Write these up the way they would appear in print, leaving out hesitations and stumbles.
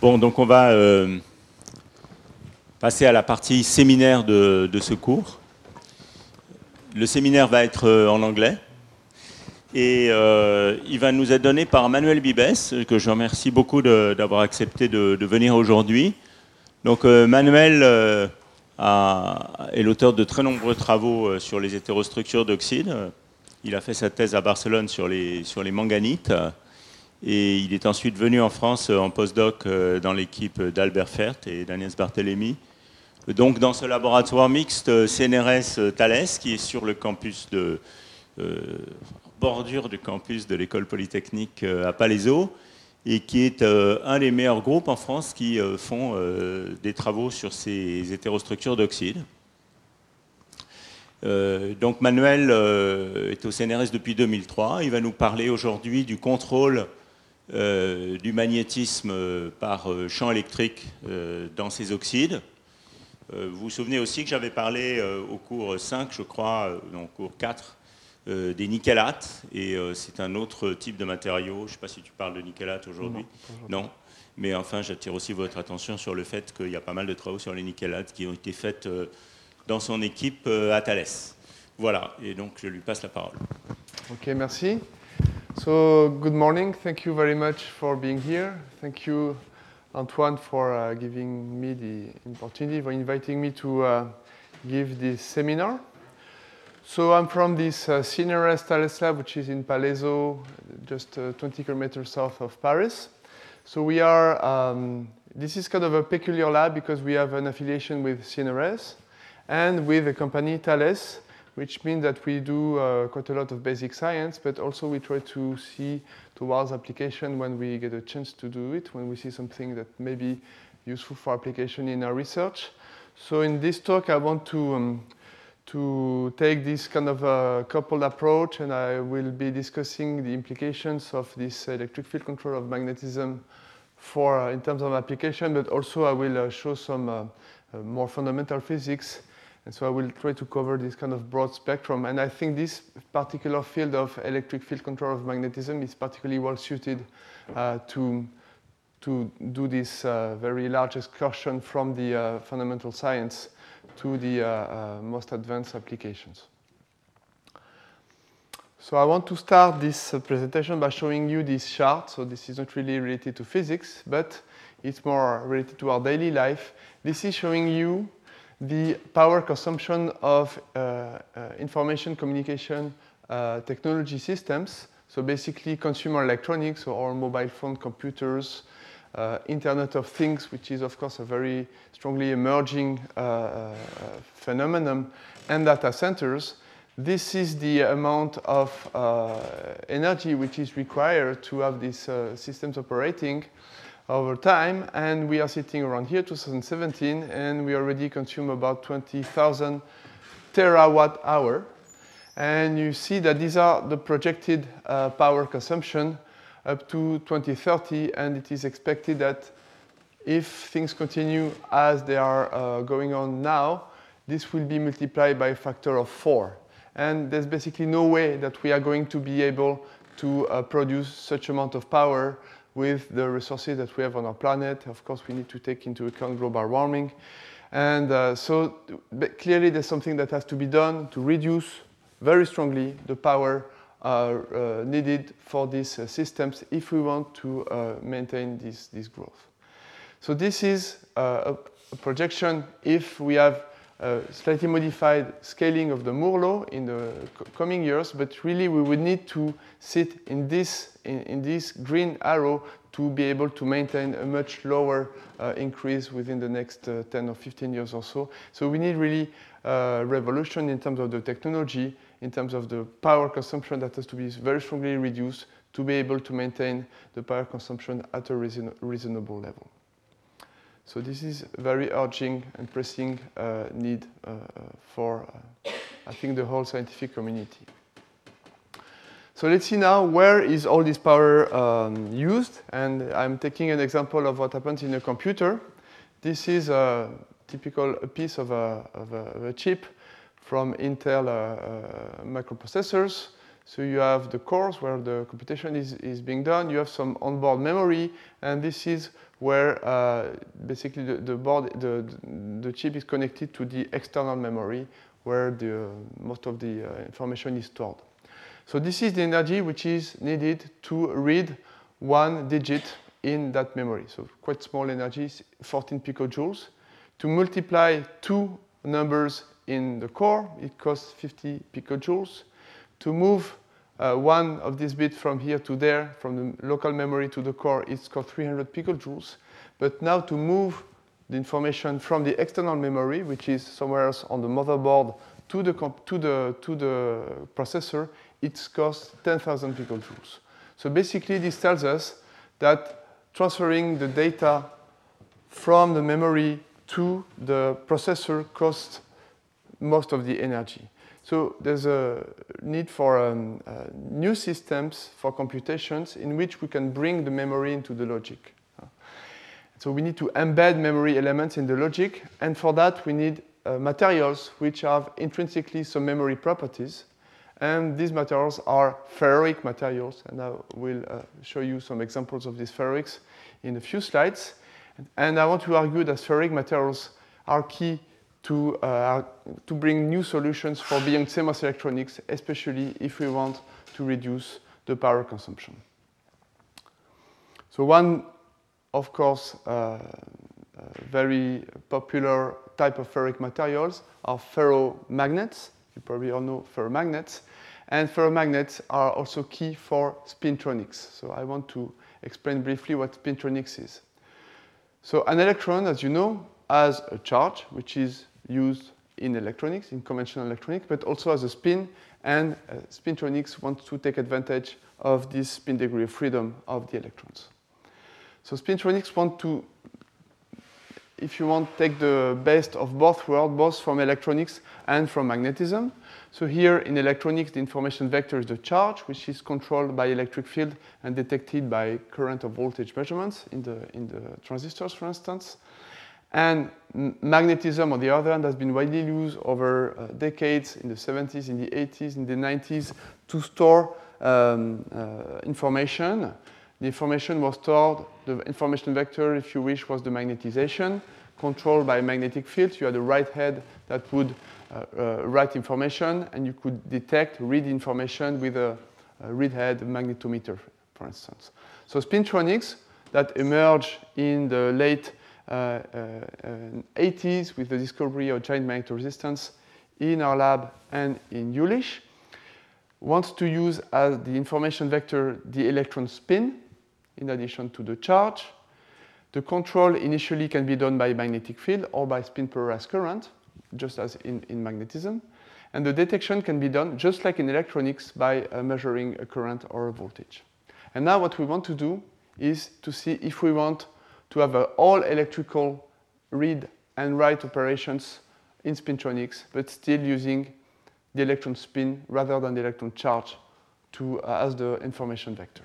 Bon, donc on va passer à la partie séminaire de ce cours. Le séminaire va être en anglais et il va nous être donné par Manuel Bibes, que je remercie beaucoup d'avoir accepté de venir aujourd'hui. Donc Manuel est l'auteur de très nombreux travaux sur les hétérostructures d'oxyde. Il a fait sa thèse à Barcelone sur les manganites. Et il est ensuite venu en France en postdoc dans l'équipe d'Albert Fert et d'Agnès Barthélémy. Donc dans ce laboratoire mixte CNRS-Thales, qui est sur le campus bordure du campus de l'école polytechnique à Palaiseau, et qui est un des meilleurs groupes en France qui font des travaux sur ces hétérostructures d'oxyde. Donc Manuel est au CNRS depuis 2003. Il va nous parler aujourd'hui du contrôle du magnétisme par champ électrique dans ces oxydes. Vous vous souvenez aussi que j'avais parlé au cours 5, je crois, non, au cours 4, des nickelates, et c'est un autre type de matériau. Je ne sais pas si tu parles de nickelates aujourd'hui. Non. Mais enfin, j'attire aussi votre attention sur le fait qu'il y a pas mal de travaux sur les nickelates qui ont été faits dans son équipe à Thales. Voilà, et donc je lui passe la parole. Ok, merci. So, good morning. Thank you very much for being here. Thank you, Antoine, for giving me the opportunity, for inviting me to give this seminar. So, I'm from this CNRS Thales Lab, which is in Palaiseau, just 20 kilometers south of Paris. So, we are, this is kind of a peculiar lab because we have an affiliation with CNRS and with the company Thales, which means that we do quite a lot of basic science, but also we try to see towards application when we get a chance to do it, when we see something that may be useful for application in our research. So in this talk, I want to take this kind of a coupled approach, and I will be discussing the implications of this electric field control of magnetism for in terms of application, but also I will show some more fundamental physics. And so I will try to cover this kind of broad spectrum. And I think this particular field of electric field control of magnetism is particularly well suited to do this very large excursion from the fundamental science to the most advanced applications. So I want to start this presentation by showing you this chart. So this is not really related to physics, but it's more related to our daily life. This is showing you the power consumption of information communication technology systems. So basically consumer electronics or mobile phone computers, Internet of Things, which is of course a very strongly emerging phenomenon, and data centers. This is the amount of energy which is required to have these systems operating over time, and we are sitting around here, 2017, and we already consume about 20,000 terawatt hour. And you see that these are the projected power consumption up to 2030, and it is expected that if things continue as they are going on now, this will be multiplied by a factor of 4. And there's basically no way that we are going to be able to produce such amount of power with the resources that we have on our planet. Of course, we need to take into account global warming. And so clearly there's something that has to be done to reduce very strongly the power needed for these systems if we want to maintain this growth. So this is a projection if we have a slightly modified scaling of the Moore law in the coming years, but really we would need to sit in this green arrow to be able to maintain a much lower increase within the next 10 or 15 years or so. So we need really revolution in terms of the technology, in terms of the power consumption that has to be very strongly reduced to be able to maintain the power consumption at a reasonable level. So this is very urgent and pressing need for, I think, the whole scientific community. So let's see now where is all this power used. And I'm taking an example of what happens in a computer. This is a typical piece of a chip from Intel microprocessors. So you have the cores where the computation is being done. You have some onboard memory, and this is where basically the chip is connected to the external memory where most of the information is stored. So this is the energy which is needed to read one digit in that memory. So quite small energy, 14 picojoules. To multiply two numbers in the core, it costs 50 picojoules. To move one of these bits from here to there, from the local memory to the core, it's cost 300 picojoules. But now to move the information from the external memory, which is somewhere else on the motherboard, to the processor, it costs 10,000 picojoules. So basically, this tells us that transferring the data from the memory to the processor costs most of the energy. So there's a need for new systems for computations in which we can bring the memory into the logic. So we need to embed memory elements in the logic, and for that we need materials which have intrinsically some memory properties. And these materials are ferroic materials, and I will show you some examples of these ferroics in a few slides. And I want to argue that ferroic materials are key to bring new solutions for beyond CMOS electronics, especially if we want to reduce the power consumption. So one, of course, very popular type of ferroic materials are ferromagnets. You probably all know ferromagnets. And ferromagnets are also key for spintronics. So I want to explain briefly what spintronics is. So an electron, as you know, has a charge, which is used in electronics, in conventional electronics, but also has a spin, and spintronics wants to take advantage of this spin degree of freedom of the electrons. So spintronics want to, if you want, take the best of both worlds, both from electronics and from magnetism. So here in electronics, the information vector is the charge, which is controlled by electric field and detected by current or voltage measurements in the transistors, for instance. And magnetism, on the other hand, has been widely used over decades, in the 70s, in the 80s, in the 90s, to store information. The information was stored, the information vector, if you wish, was the magnetization, controlled by a magnetic field. You had a write head that would write information, and you could detect, read information with a read head magnetometer, for instance. So spintronics that emerged in the late 80s with the discovery of giant magnetoresistance in our lab and in Jülich wants to use as the information vector the electron spin in addition to the charge. The control initially can be done by magnetic field or by spin polarized current, just as in magnetism. And the detection can be done, just like in electronics, by measuring a current or a voltage. And now what we want to do is to see if we want to have all electrical read and write operations in spintronics, but still using the electron spin rather than the electron charge as the information vector.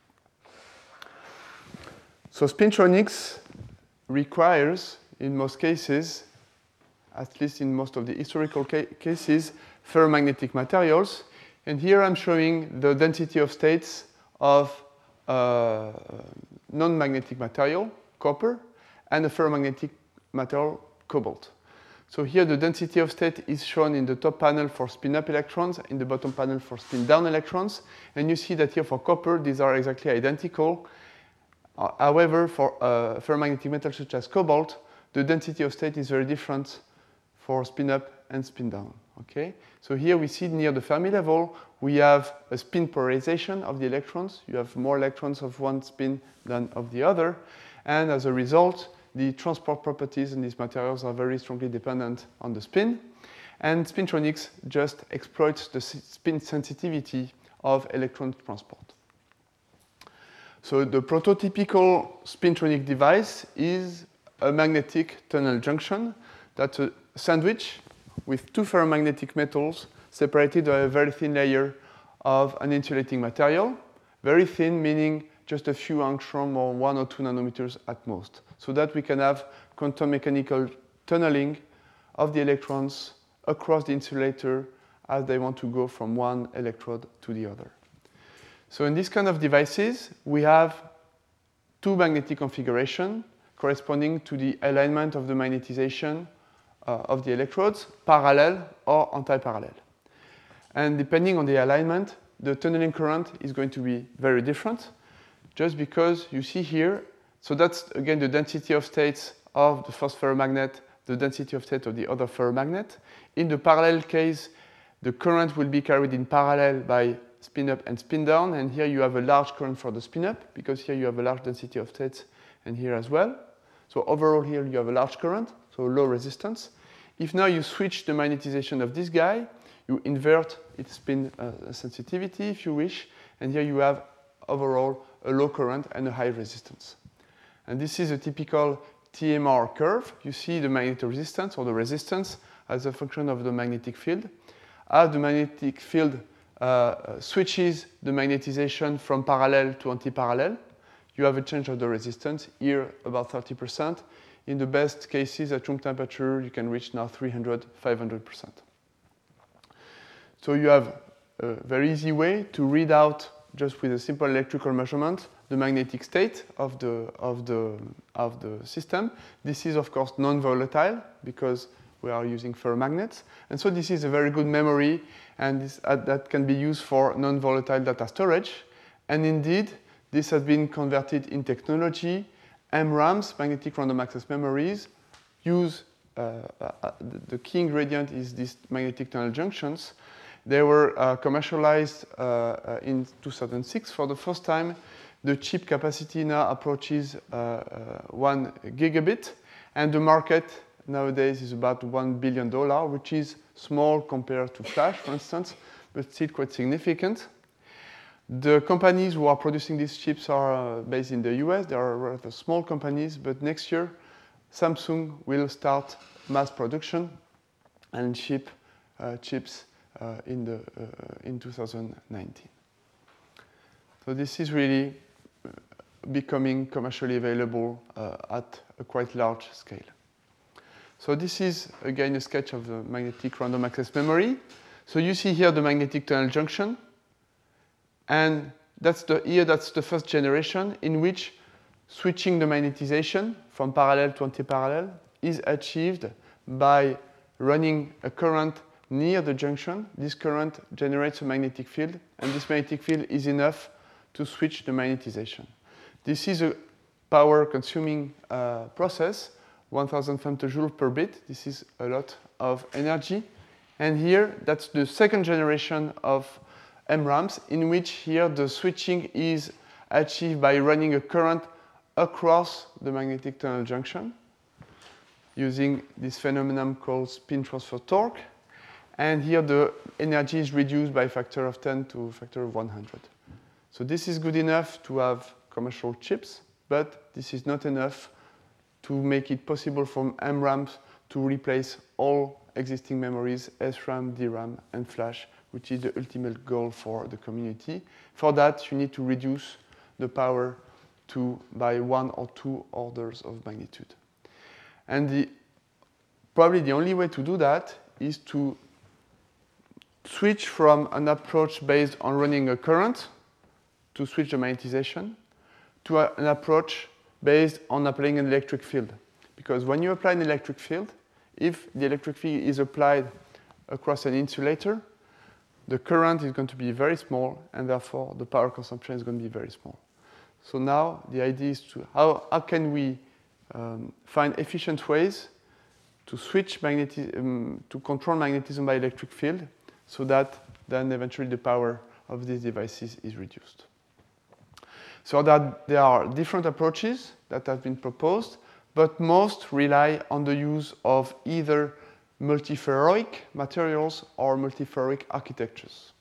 So spintronics requires, in most cases, at least in most of the historical cases, ferromagnetic materials. And here I'm showing the density of states of non-magnetic material, copper, and a ferromagnetic material, cobalt. So here the density of state is shown in the top panel for spin-up electrons, in the bottom panel for spin-down electrons. And you see that here for copper, these are exactly identical. However, for ferromagnetic metals such as cobalt, the density of state is very different for spin-up and spin-down. Okay? So here we see near the Fermi level, we have a spin polarization of the electrons. You have more electrons of one spin than of the other. And as a result, the transport properties in these materials are very strongly dependent on the spin. And spintronics just exploits the spin sensitivity of electron transport. So the prototypical spintronic device is a magnetic tunnel junction. That's a sandwich with two ferromagnetic metals separated by a very thin layer of an insulating material. Very thin, meaning just a few angstrom or 1 or 2 nanometers at most, so that we can have quantum mechanical tunneling of the electrons across the insulator as they want to go from one electrode to the other. So in this kind of devices, we have two magnetic configurations corresponding to the alignment of the magnetization of the electrodes, parallel or anti-parallel. And depending on the alignment, the tunneling current is going to be very different, just because you see here, so that's again the density of states of the first ferromagnet, the density of state of the other ferromagnet. In the parallel case, the current will be carried in parallel by spin up and spin down, and here you have a large current for the spin up, because here you have a large density of states, and here as well. So overall here you have a large current, so low resistance. If now you switch the magnetization of this guy, you invert its spin sensitivity if you wish, and here you have overall a low current and a high resistance. And this is a typical TMR curve. You see the magnetic resistance or the resistance as a function of the magnetic field. As the magnetic field switches the magnetization from parallel to anti-parallel, you have a change of the resistance, here about 30%. In the best cases at room temperature, you can reach now 300, 500%. So you have a very easy way to read out, just with a simple electrical measurement, the magnetic state of the system. This is, of course, non-volatile, because we are using ferromagnets. And so this is a very good memory, and that can be used for non-volatile data storage. And indeed, this has been converted in technology. MRAMs, magnetic random access memories, use the key ingredient is these magnetic tunnel junctions. They were commercialized in 2006 for the first time. The chip capacity now approaches 1 gigabit, and the market nowadays is about $1 billion, which is small compared to flash, for instance, but still quite significant. The companies who are producing these chips are based in the US. They are rather small companies, but next year Samsung will start mass production and ship chips in 2019. So this is really becoming commercially available at a quite large scale. So this is, again, a sketch of the magnetic random access memory. So you see here the magnetic tunnel junction. And that's the first generation in which switching the magnetization from parallel to anti-parallel is achieved by running a current near the junction. This current generates a magnetic field, and this magnetic field is enough to switch the magnetization. This is a power-consuming process, 1,000 femtojoules per bit. This is a lot of energy. And here, that's the second generation of MRAMs, in which here the switching is achieved by running a current across the magnetic tunnel junction using this phenomenon called spin transfer torque. And here the energy is reduced by a factor of 10 to a factor of 100. So this is good enough to have commercial chips, but this is not enough to make it possible for MRAMs to replace all existing memories, SRAM, DRAM, and flash, which is the ultimate goal for the community. For that, you need to reduce the power by 1 or 2 orders of magnitude. And probably the only way to do that is to switch from an approach based on running a current to switch the magnetization to an approach based on applying an electric field. Because when you apply an electric field, if the electric field is applied across an insulator, the current is going to be very small, and therefore the power consumption is going to be very small. So now the idea is how can we find efficient ways to switch to control magnetism by electric field, so that then eventually the power of these devices is reduced. So that there are different approaches that have been proposed, but most rely on the use of either multiferroic materials or multiferroic architectures.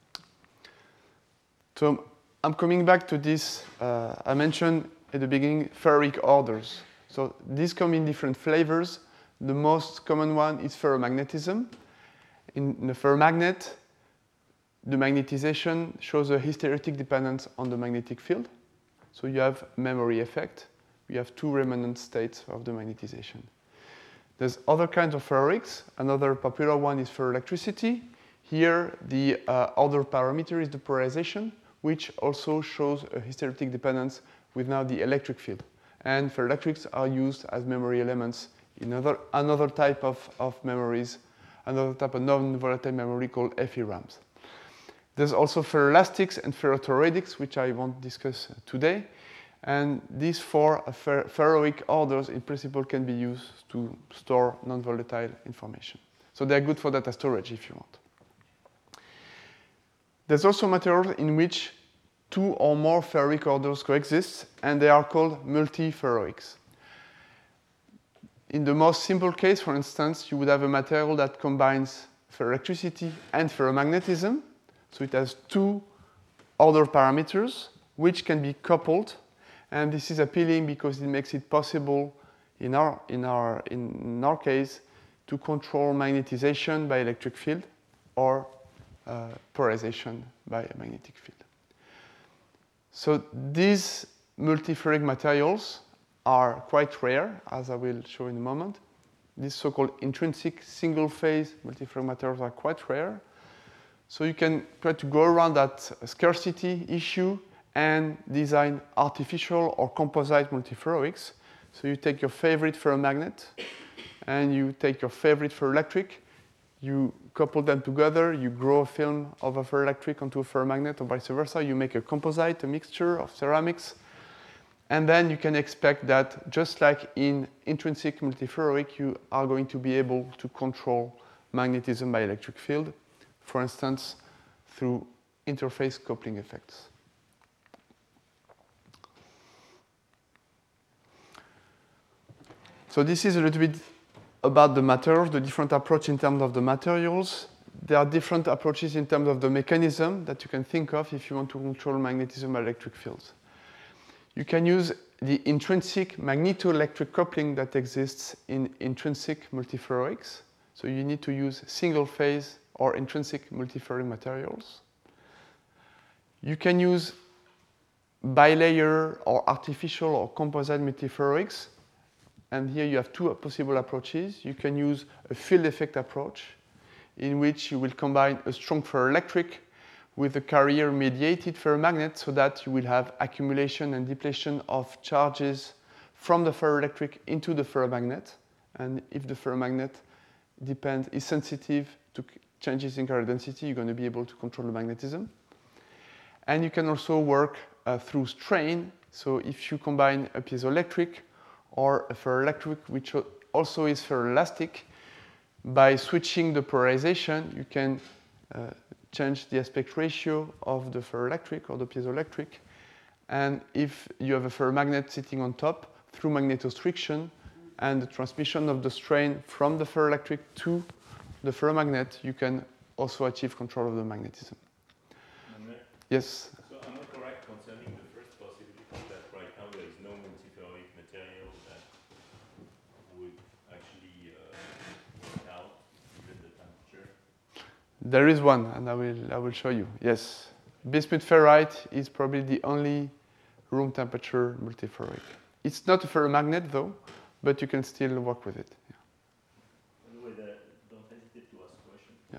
So I'm coming back to this. I mentioned at the beginning ferric orders. So these come in different flavors. The most common one is ferromagnetism. In the ferromagnet, the magnetization shows a hysteretic dependence on the magnetic field. So you have memory effect. You have 2 remnant states of the magnetization. There's other kinds of ferroics. Another popular one is ferroelectricity. Here, the other parameter is the polarization, which also shows a hysteretic dependence with now the electric field. And ferroelectrics are used as memory elements in another type of memories, another type of non-volatile memory called FERAMs. There's also ferroelastics and ferrotoroidics, which I won't discuss today. And these four ferroic orders, in principle, can be used to store non-volatile information. So they're good for data storage, if you want. There's also materials in which two or more ferroic orders coexist, and they are called multiferroics. In the most simple case, for instance, you would have a material that combines ferroelectricity and ferromagnetism. So it has two order parameters, which can be coupled. And this is appealing because it makes it possible, in our case, to control magnetization by electric field or polarization by a magnetic field. So these multiferric materials are quite rare, as I will show in a moment. These so-called intrinsic single-phase multiferric materials are quite rare. So you can try to go around that scarcity issue and design artificial or composite multiferroics. So you take your favorite ferromagnet and you take your favorite ferroelectric, you couple them together, you grow a film of a ferroelectric onto a ferromagnet or vice versa, you make a composite, a mixture of ceramics, and then you can expect that just like in intrinsic multiferroic, you are going to be able to control magnetism by electric field, for instance, through interface coupling effects. So this is a little bit about the materials, the different approach in terms of the materials. There are different approaches in terms of the mechanism that you can think of if you want to control magnetism by electric fields. You can use the intrinsic magnetoelectric coupling that exists in intrinsic multiferroics. So you need to use single-phase or intrinsic multiferric materials. You can use bilayer or artificial or composite multiferroics. And here you have two possible approaches. You can use a field effect approach in which you will combine a strong ferroelectric with a carrier-mediated ferromagnet so that you will have accumulation and depletion of charges from the ferroelectric into the ferromagnet. And if the ferromagnet is sensitive to changes in carrier density, you're going to be able to control the magnetism. And you can also work through strain. So if you combine a piezoelectric or a ferroelectric, which also is ferroelastic, by switching the polarization, you can change the aspect ratio of the ferroelectric or the piezoelectric. And if you have a ferromagnet sitting on top, through magnetostriction and the transmission of the strain from the ferroelectric to the ferromagnet, you can also achieve control of the magnetism. Yes? So am I correct concerning the first possibility that right now there is no multiferroic material that would actually work out given the temperature? There is one, and I will show you. Yes, bismuth ferrite is probably the only room temperature multiferroic. It's not a ferromagnet though, but you can still work with it. Yeah. By the way, don't hesitate to ask questions. Yeah.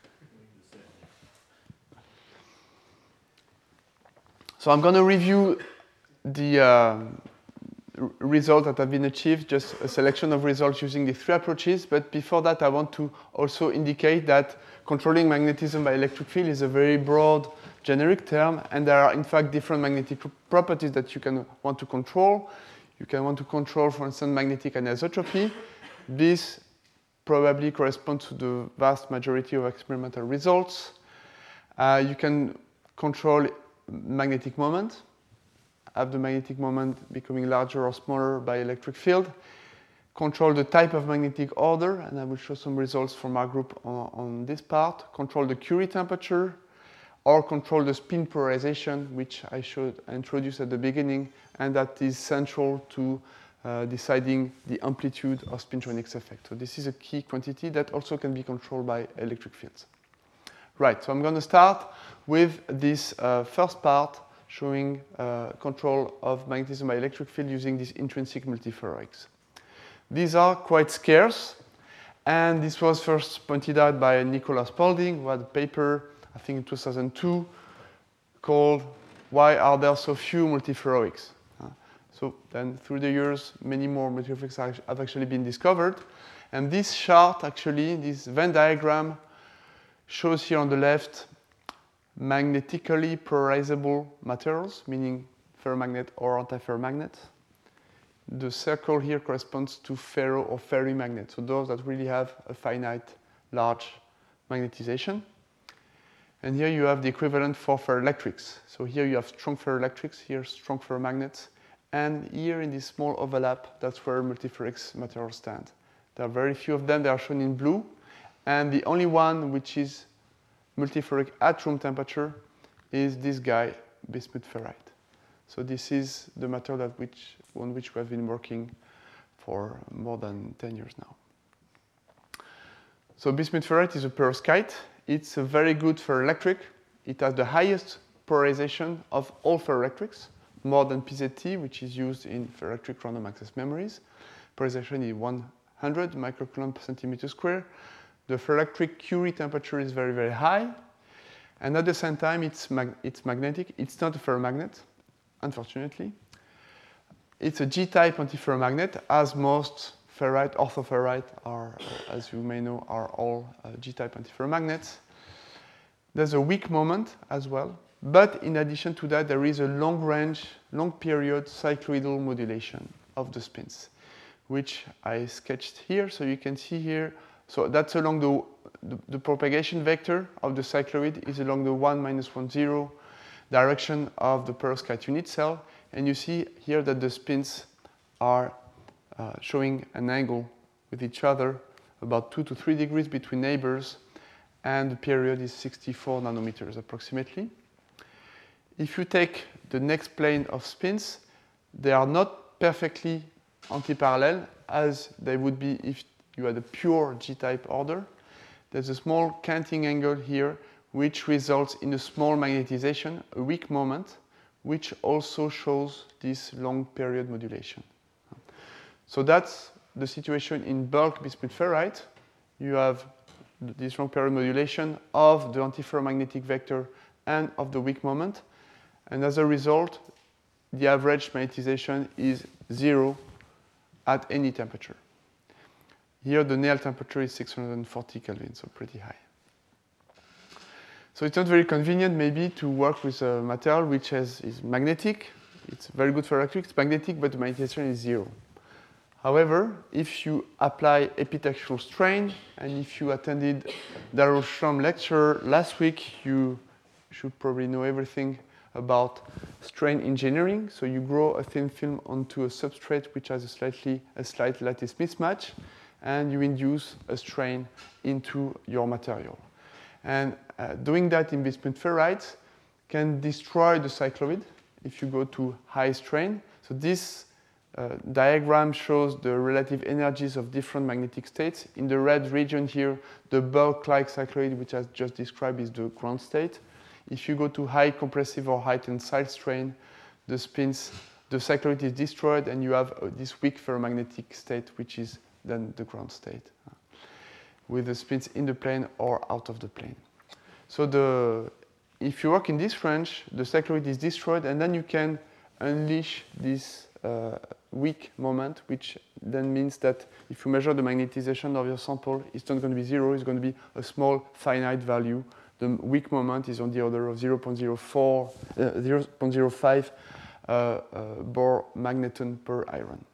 So I'm going to review the results that have been achieved, just a selection of results using the three approaches. But before that, I want to also indicate that controlling magnetism by electric field is a very broad generic term, and there are in fact different magnetic properties that you can want to control. You can want to control, for instance, magnetic anisotropy. This probably corresponds to the vast majority of experimental results. You can control magnetic moment, have the magnetic moment becoming larger or smaller by electric field, control the type of magnetic order, and I will show some results from our group on this part, control the Curie temperature, or control the spin polarization, which I should introduce at the beginning, and that is central to deciding the amplitude of spintronics effect. So this is a key quantity that also can be controlled by electric fields. Right, so I'm going to start with this first part showing control of magnetism by electric field using these intrinsic multiferroics. These are quite scarce, And this was first pointed out by Nicholas Paulding, who had a paper, I think in 2002, called "Why Are There So Few Multiferroics?" So then through the years, many more multiferroics have actually been discovered. And this chart, actually, this Venn diagram, shows here on the left magnetically polarizable materials, meaning ferromagnet or antiferromagnet. The circle here corresponds to ferro or ferrimagnet, so those that really have a finite large magnetization. And here you have the equivalent for ferroelectrics. So here you have strong ferroelectrics, here strong ferromagnets, and here in this small overlap, that's where multiferrics materials stand. There are very few of them, they are shown in blue, and the only one which is multiferric at room temperature is this guy, bismuth ferrite. So this is the material on which we have been working for more than 10 years now. So bismuth ferrite is a perovskite. It's a very good ferroelectric. It has the highest polarization of all ferroelectrics, more than PZT, which is used in ferroelectric random access memories. Polarization is 100 microcoulomb per centimeter square. The ferroelectric Curie temperature is very, very high. And at the same time, it's magnetic. It's not a ferromagnet, unfortunately. It's a G-type antiferromagnet, as most ferrite, orthoferrite are, as you may know, are all G-type antiferromagnets. There's a weak moment as well. But in addition to that, there is a long-range, long-period cycloidal modulation of the spins, which I sketched here. So you can see here. So that's along the propagation vector of the cycloid is along the 1, -1, 0 direction of the perovskite unit cell. And you see here that the spins are showing an angle with each other, about 2 to 3 degrees between neighbors, and the period is 64 nanometers approximately. If you take the next plane of spins, they are not perfectly antiparallel as they would be if you had a pure G-type order. There's a small canting angle here which results in a small magnetization, a weak moment, which also shows this long period modulation. So that's the situation in bulk bismuth ferrite. You have this long period modulation of the antiferromagnetic vector and of the weak moment. And as a result, the average magnetization is 0 at any temperature. Here the nail temperature is 640 Kelvin, so pretty high. So it's not very convenient maybe to work with a material which is magnetic. It's very good for electric, it's magnetic, but the magnetization is 0. However, if you apply epitaxial strain, and if you attended Daryl Schramm lecture last week, you should probably know everything about strain engineering. So you grow a thin film onto a substrate which has a slight lattice mismatch, and you induce a strain into your material. And doing that in bismuth ferrite can destroy the cycloid if you go to high strain. So this diagram shows the relative energies of different magnetic states. In the red region here, the bulk-like cycloid, which I just described, is the ground state. If you go to high compressive or high tensile strain, the cycloid is destroyed, and you have this weak ferromagnetic state, which is then the ground state, with the spins in the plane or out of the plane. So if you work in this range, the cycloid is destroyed, and then you can unleash this weak moment, which then means that if you measure the magnetization of your sample, it's not going to be 0, it's going to be a small finite value. The weak moment is on the order of 0.05 Bohr magneton per iron.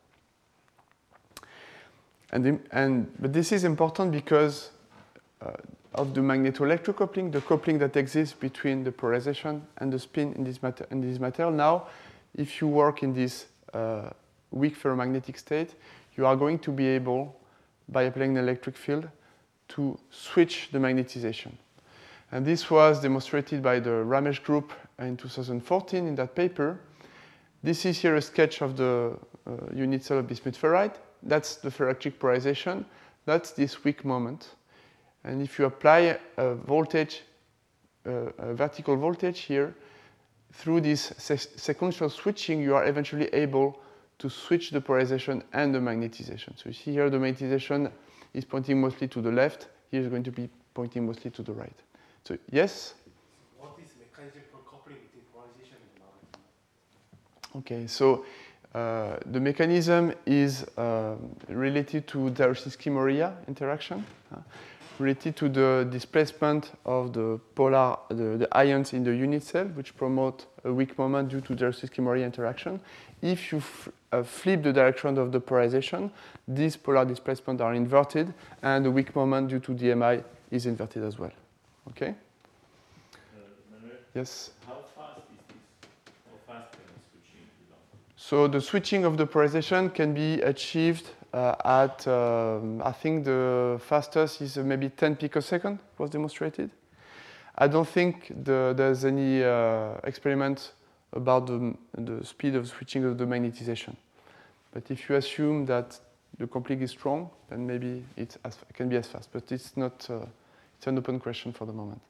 But this is important because of the magnetoelectrocoupling, the coupling that exists between the polarization and the spin in this material. Now, if you work in this weak ferromagnetic state, you are going to be able, by applying an electric field, to switch the magnetization. And this was demonstrated by the Ramesh group in 2014 in that paper. This is here a sketch of the unit cell of bismuth ferrite. That's the ferroelectric polarization. That's this weak moment. And if you apply a voltage, a vertical voltage here, through this sequential switching, you are eventually able to switch the polarization and the magnetization. So you see here the magnetization is pointing mostly to the left. Here is going to be pointing mostly to the right. So yes? What is the mechanism for coupling between polarization and magnetism? Okay, so the mechanism is related to Darcy-Schimaria interaction, related to the displacement of the ions in the unit cell, which promote a weak moment due to Darcy-Schimaria interaction. If you flip the direction of the polarization, these polar displacements are inverted, and the weak moment due to DMI is inverted as well. Okay? Manuel, yes? how fast is this? How fast can the switching be done? So the switching of the polarization can be achieved at, I think the fastest is maybe 10 picosecond was demonstrated. I don't think there's any experiment about the speed of switching of the magnetization. But if you assume that the coupling is strong, then maybe it can be as fast. But it's not. It's an open question for the moment.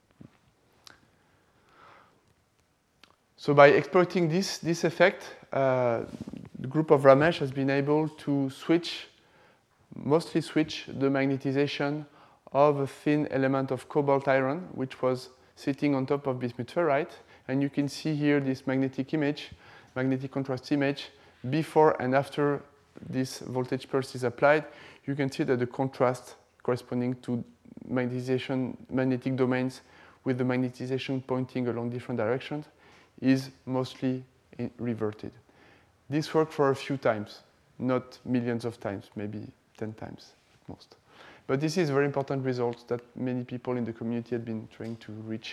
So by exploiting this effect, the group of Ramesh has been able to mostly switch the magnetization of a thin element of cobalt iron, which was sitting on top of bismuth ferrite. And you can see here this magnetic contrast image, before and after this voltage pulse is applied. You can see that the contrast corresponding to magnetic domains with the magnetization pointing along different directions is mostly reverted. This worked for a few times, not millions of times, maybe 10 times at most. But this is a very important result that many people in the community have been trying to reach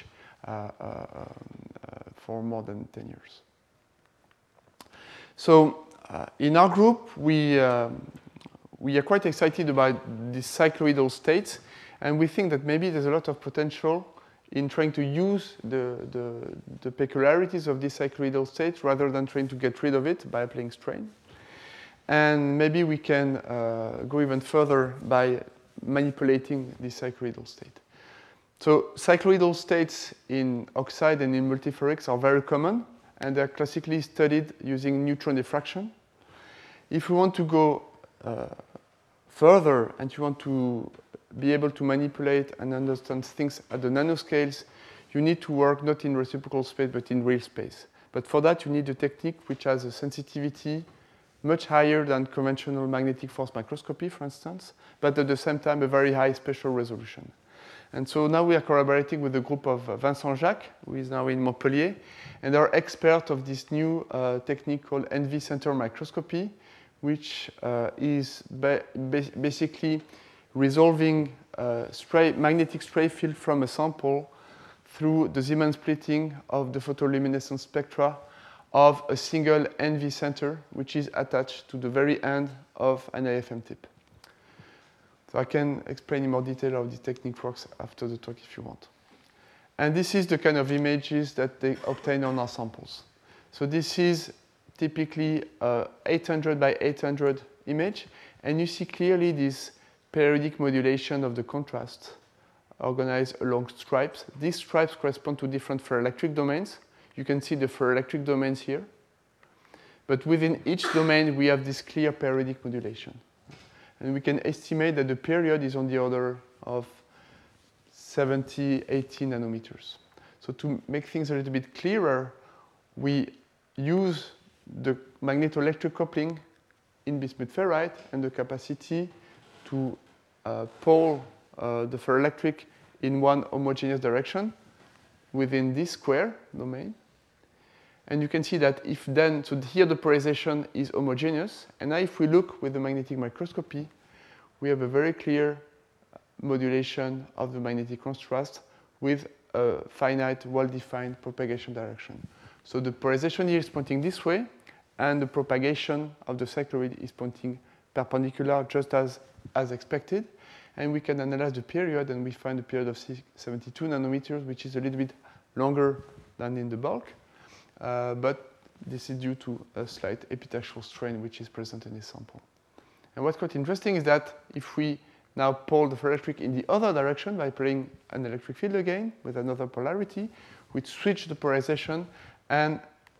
for more than 10 years. So in our group, we are quite excited about these cycloidal states, and we think that maybe there's a lot of potential in trying to use the peculiarities of these cycloidal states rather than trying to get rid of it by applying strain. And maybe we can go even further by manipulating this cycloidal state. So cycloidal states in oxide and in multiferrics are very common, and they're classically studied using neutron diffraction. If we want to go further and you want to be able to manipulate and understand things at the nanoscales, you need to work not in reciprocal space but in real space. But for that, you need a technique which has a sensitivity much higher than conventional magnetic force microscopy, for instance, but at the same time a very high spatial resolution. And so now we are collaborating with a group of Vincent Jacques, who is now in Montpellier, and are experts of this new technique called NV center microscopy, which is basically resolving magnetic stray field from a sample through the Zeeman splitting of the photoluminescence spectra of a single NV center, which is attached to the very end of an AFM tip. So I can explain in more detail how this technique works after the talk if you want. And this is the kind of images that they obtain on our samples. So this is typically a 800 by 800 image, and you see clearly this periodic modulation of the contrast organized along stripes. These stripes correspond to different ferroelectric domains. You can see the ferroelectric domains here. But within each domain, we have this clear periodic modulation. And we can estimate that the period is on the order of 70, 80 nanometers. So to make things a little bit clearer, we use the magnetoelectric coupling in bismuth ferrite and the capacity to pole the ferroelectric in one homogeneous direction within this square domain. And you can see that if then, so here the polarization is homogeneous, and now if we look with the magnetic microscopy, we have a very clear modulation of the magnetic contrast with a finite, well-defined propagation direction. So the polarization here is pointing this way, and the propagation of the cycloid is pointing perpendicular, just as expected. And we can analyze the period, and we find a period of 72 nanometers, which is a little bit longer than in the bulk. But this is due to a slight epitaxial strain which is present in this sample. And what's quite interesting is that if we now pole the ferroelectric in the other direction by applying an electric field again with another polarity, we switch the polarization, and the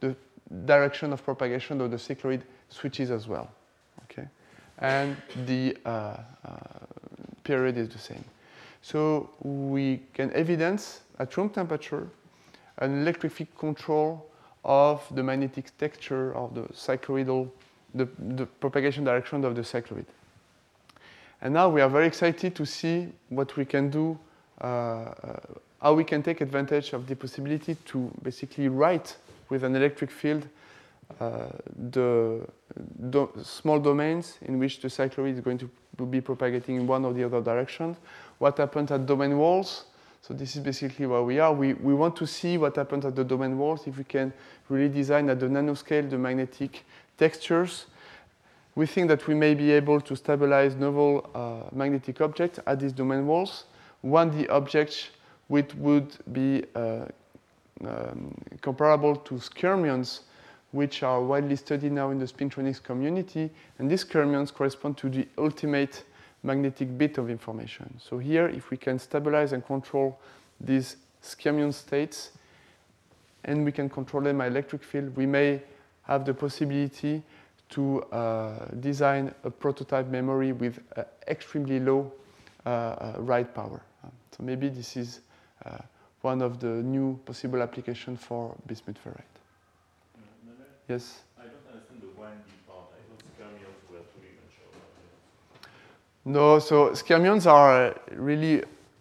direction of propagation of the cycloid switches as well. Okay, and the period is the same. So we can evidence at room temperature an electric field control of the magnetic texture of the cycloidal, the propagation direction of the cycloid. And now we are very excited to see what we can do, how we can take advantage of the possibility to basically write with an electric field the small domains in which the cycloid is going to be propagating in one or the other direction. What happens at domain walls? So this is basically where we are. We want to see what happens at the domain walls, if we can really design at the nanoscale the magnetic textures. We think that we may be able to stabilize novel magnetic objects at these domain walls. 1D objects which would be comparable to skyrmions, which are widely studied now in the spintronics community. And these skyrmions correspond to the ultimate magnetic bit of information. So here, if we can stabilize and control these skyrmion states, and we can control them by electric field, we may have the possibility to design a prototype memory with extremely low write power. So maybe this is one of the new possible applications for bismuth ferrite. Yes? I don't understand the 1D part. I thought skyrmions were fully mature. No, so skyrmions are really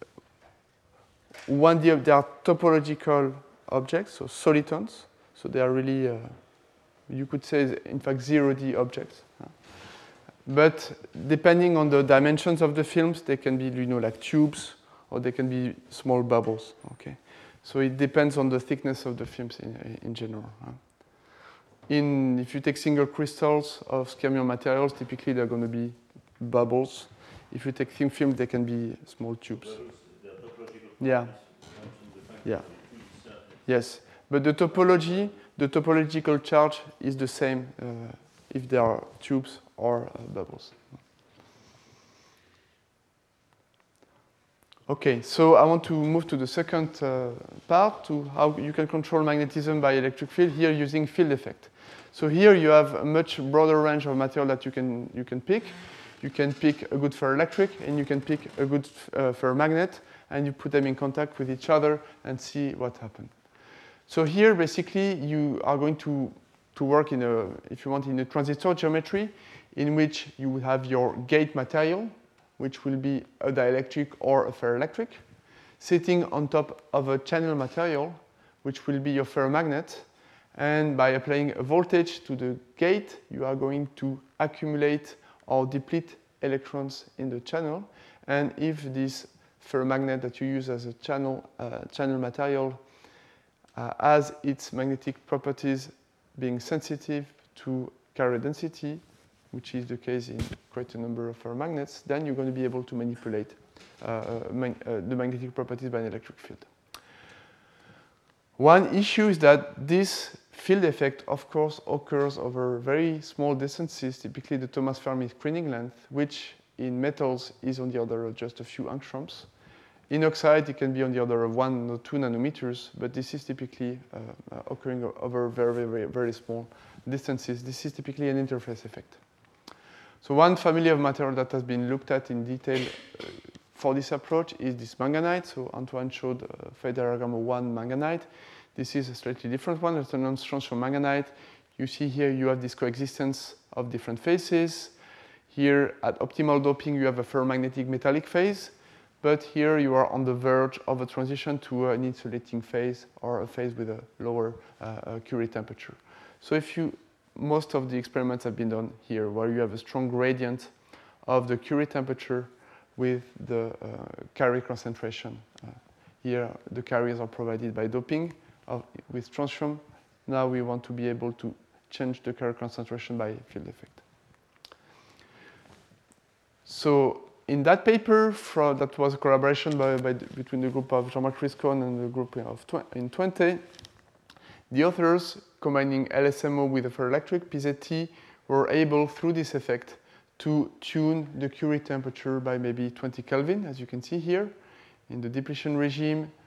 1D, they are topological objects, so solitons. So they are really, you could say, in fact, 0D objects. But depending on the dimensions of the films, they can be, like tubes, or they can be small bubbles. Okay, so it depends on the thickness of the films in general. If you take single crystals of skyrmion materials, typically they're going to be bubbles. If you take thin films, they can be small tubes. Yeah. Yeah. Yes, but the topological charge is the same if they are tubes or bubbles. Okay, so I want to move to the second part, to how you can control magnetism by electric field, here using field effect. So here you have a much broader range of material that you can pick. You can pick a good ferroelectric, and you can pick a good ferromagnet, and you put them in contact with each other and see what happens. So here, basically, you are going to work in if you want, in a transistor geometry, in which you will have your gate material, which will be a dielectric or a ferroelectric, sitting on top of a channel material, which will be your ferromagnet. And by applying a voltage to the gate, you are going to accumulate or deplete electrons in the channel. And if this ferromagnet that you use as a channel material has its magnetic properties being sensitive to carrier density, which is the case in quite a number of ferromagnets, then you're going to be able to manipulate the magnetic properties by an electric field. One issue is that this field effect, of course, occurs over very small distances, typically the Thomas Fermi screening length, which in metals is on the order of just a few angstroms. In oxide, it can be on the order of 1 or 2 nanometers, but this is typically occurring over very, very, very small distances. This is typically an interface effect. So one family of material that has been looked at in detail for this approach is this manganite. So Antoine showed phase diagram of one manganite. This is a slightly different one. It's a non-strontium manganite. You see here you have this coexistence of different phases. Here at optimal doping, you have a ferromagnetic metallic phase. But here you are on the verge of a transition to an insulating phase or a phase with a lower Curie temperature. So most of the experiments have been done here, where you have a strong gradient of the Curie temperature with the carrier concentration. Here the carriers are provided by doping with strontium. Now we want to be able to change the carrier concentration by field effect. So in that paper, that was a collaboration between the group of Jean-Marc Riscon and the group in Twente, the authors, combining LSMO with a ferroelectric, PZT, were able, through this effect, to tune the Curie temperature by maybe 20 Kelvin, as you can see here. In the depletion regime,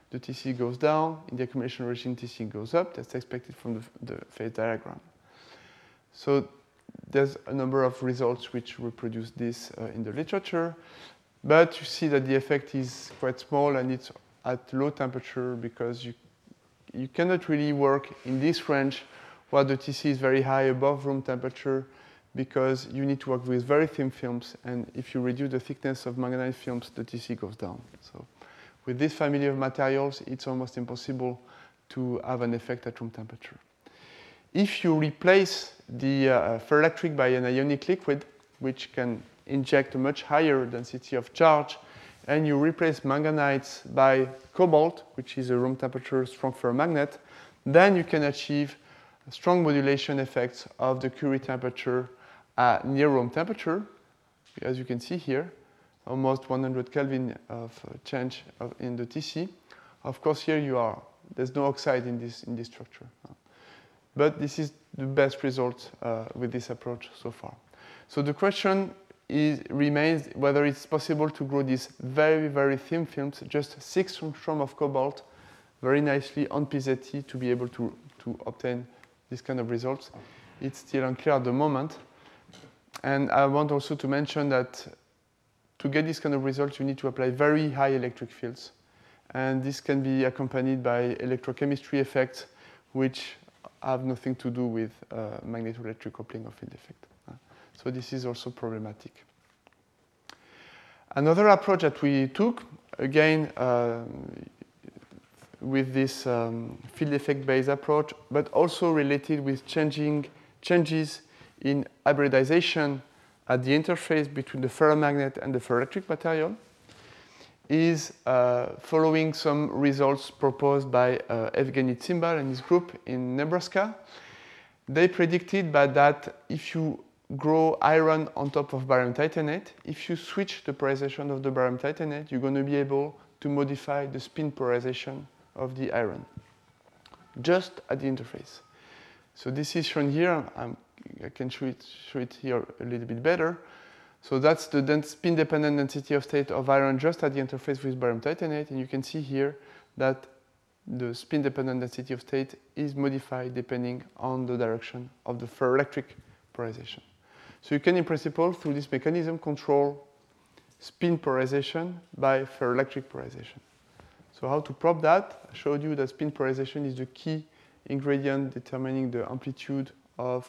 the TC goes down. In the accumulation regime, TC goes up. That's expected from the phase diagram. So there's a number of results which reproduce this in the literature. But you see that the effect is quite small, and it's at low temperature because you cannot really work in this range where the TC is very high above room temperature, because you need to work with very thin films, and if you reduce the thickness of manganite films, the TC goes down. So with this family of materials, it's almost impossible to have an effect at room temperature. If you replace the ferroelectric by an ionic liquid, which can inject a much higher density of charge, and you replace manganites by cobalt, which is a room temperature strong ferromagnet, then you can achieve strong modulation effects of the Curie temperature at near room temperature. As you can see here, almost 100 Kelvin of change in the TC. Of course, here there's no oxide in this structure. But this is the best result with this approach so far. So the question remains whether it's possible to grow these very, very thin films, just 6 angstrom of cobalt, very nicely on PZT to be able to obtain this kind of results. It's still unclear at the moment. And I want also to mention that to get this kind of results, you need to apply very high electric fields. And this can be accompanied by electrochemistry effects, which have nothing to do with magnetoelectric coupling or field effect. So this is also problematic. Another approach that we took, again, with this field effect-based approach, but also related with changes in hybridization at the interface between the ferromagnet and the ferroelectric material, is following some results proposed by Evgeny Tsimbal and his group in Nebraska. They predicted that if you grow iron on top of barium titanate, if you switch the polarization of the barium titanate, you're going to be able to modify the spin polarization of the iron, just at the interface. So this is shown here. I can show it here a little bit better. So that's the spin-dependent density of state of iron just at the interface with barium titanate, and you can see here that the spin-dependent density of state is modified depending on the direction of the ferroelectric polarization. So you can, in principle, through this mechanism, control spin polarization by ferroelectric polarization. So how to prove that? I showed you that spin polarization is the key ingredient determining the amplitude of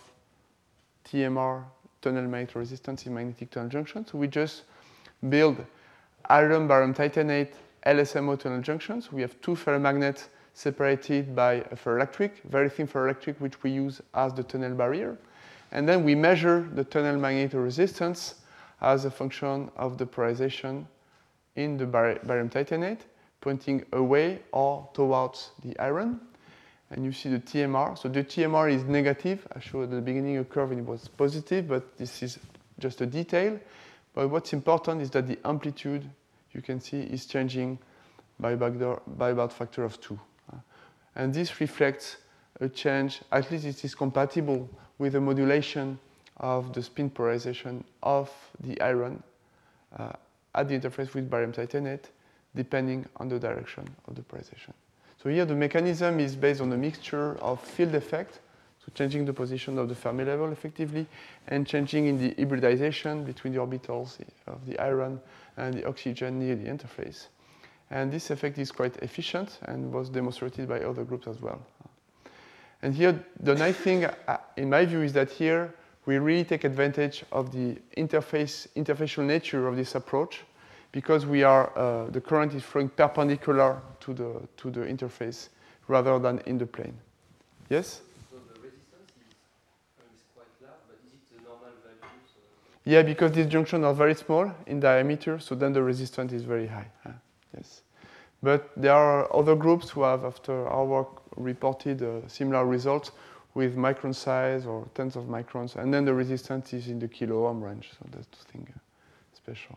TMR, tunnel magnetic resistance in magnetic tunnel junctions. So we just build iron barium titanate LSMO tunnel junctions. We have 2 ferromagnets separated by a ferroelectric, very thin ferroelectric, which we use as the tunnel barrier. And then we measure the tunnel magnetic resistance as a function of the polarization in the barium titanate, pointing away or towards the iron. And you see the TMR. So the TMR is negative. I showed at the beginning a curve and it was positive, but this is just a detail. But what's important is that the amplitude, you can see, is changing by about factor of 2. And this reflects a change, at least it is compatible with the modulation of the spin polarization of the iron at the interface with barium titanate, depending on the direction of the polarization. So here the mechanism is based on a mixture of field effect, so changing the position of the Fermi level effectively, and changing in the hybridization between the orbitals of the iron and the oxygen near the interface. And this effect is quite efficient and was demonstrated by other groups as well. And here, the nice thing, in my view, is that here we really take advantage of the interfacial nature of this approach, because the current is flowing perpendicular to the interface rather than in the plane. Yes? So the resistance is quite large, but is it the normal value? So yeah, because these junctions are very small in diameter, so then the resistance is very high. Yes. But there are other groups who have, after our work, reported similar results with micron size or tens of microns, and then the resistance is in the kilo ohm range, so that's the thing special.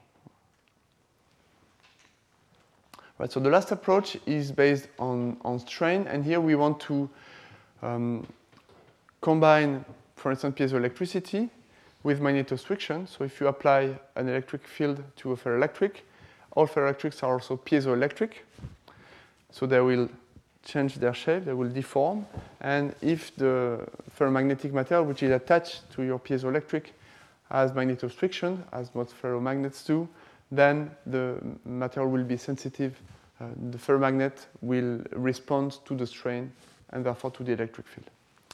Right, so the last approach is based on strain, and here we want to combine, for instance, piezoelectricity with magnetostriction. So if you apply an electric field to a ferroelectric, all ferroelectrics are also piezoelectric. So they will change their shape, they will deform. And if the ferromagnetic material which is attached to your piezoelectric has magnetostriction, as most ferromagnets do, then the material will be sensitive. The ferromagnet will respond to the strain and therefore to the electric field.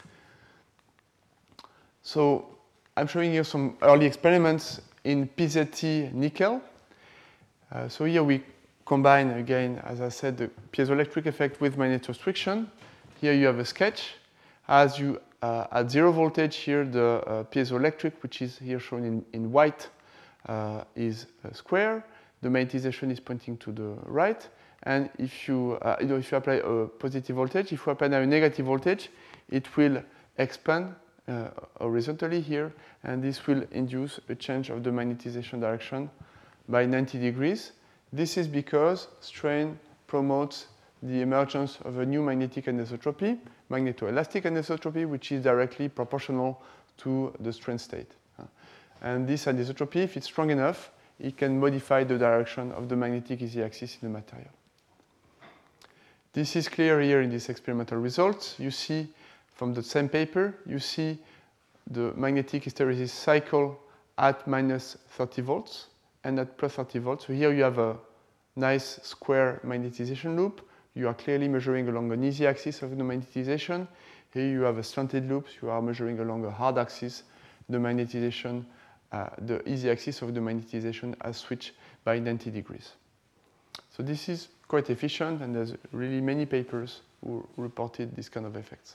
So I'm showing you some early experiments in PZT nickel. So here we combine, again, as I said, the piezoelectric effect with magnetostriction. Here you have a sketch. As you at 0 voltage here, the piezoelectric, which is here shown in white, is square. The magnetization is pointing to the right. And if you apply a positive voltage, if you apply now a negative voltage, it will expand horizontally here, and this will induce a change of the magnetization direction by 90 degrees. This is because strain promotes the emergence of a new magnetic anisotropy, magnetoelastic anisotropy, which is directly proportional to the strain state. And this anisotropy, if it's strong enough, it can modify the direction of the magnetic z-axis in the material. This is clear here in these experimental results. You see from the same paper, you see the magnetic hysteresis cycle at minus 30 volts and at plus 30 volts. So here you have a nice square magnetization loop. You are clearly measuring along an easy axis of the magnetization. Here you have a slanted loop. You are measuring along a hard axis. The magnetization, the easy axis of the magnetization has switched by 90 degrees. So this is quite efficient, and there's really many papers who reported this kind of effects.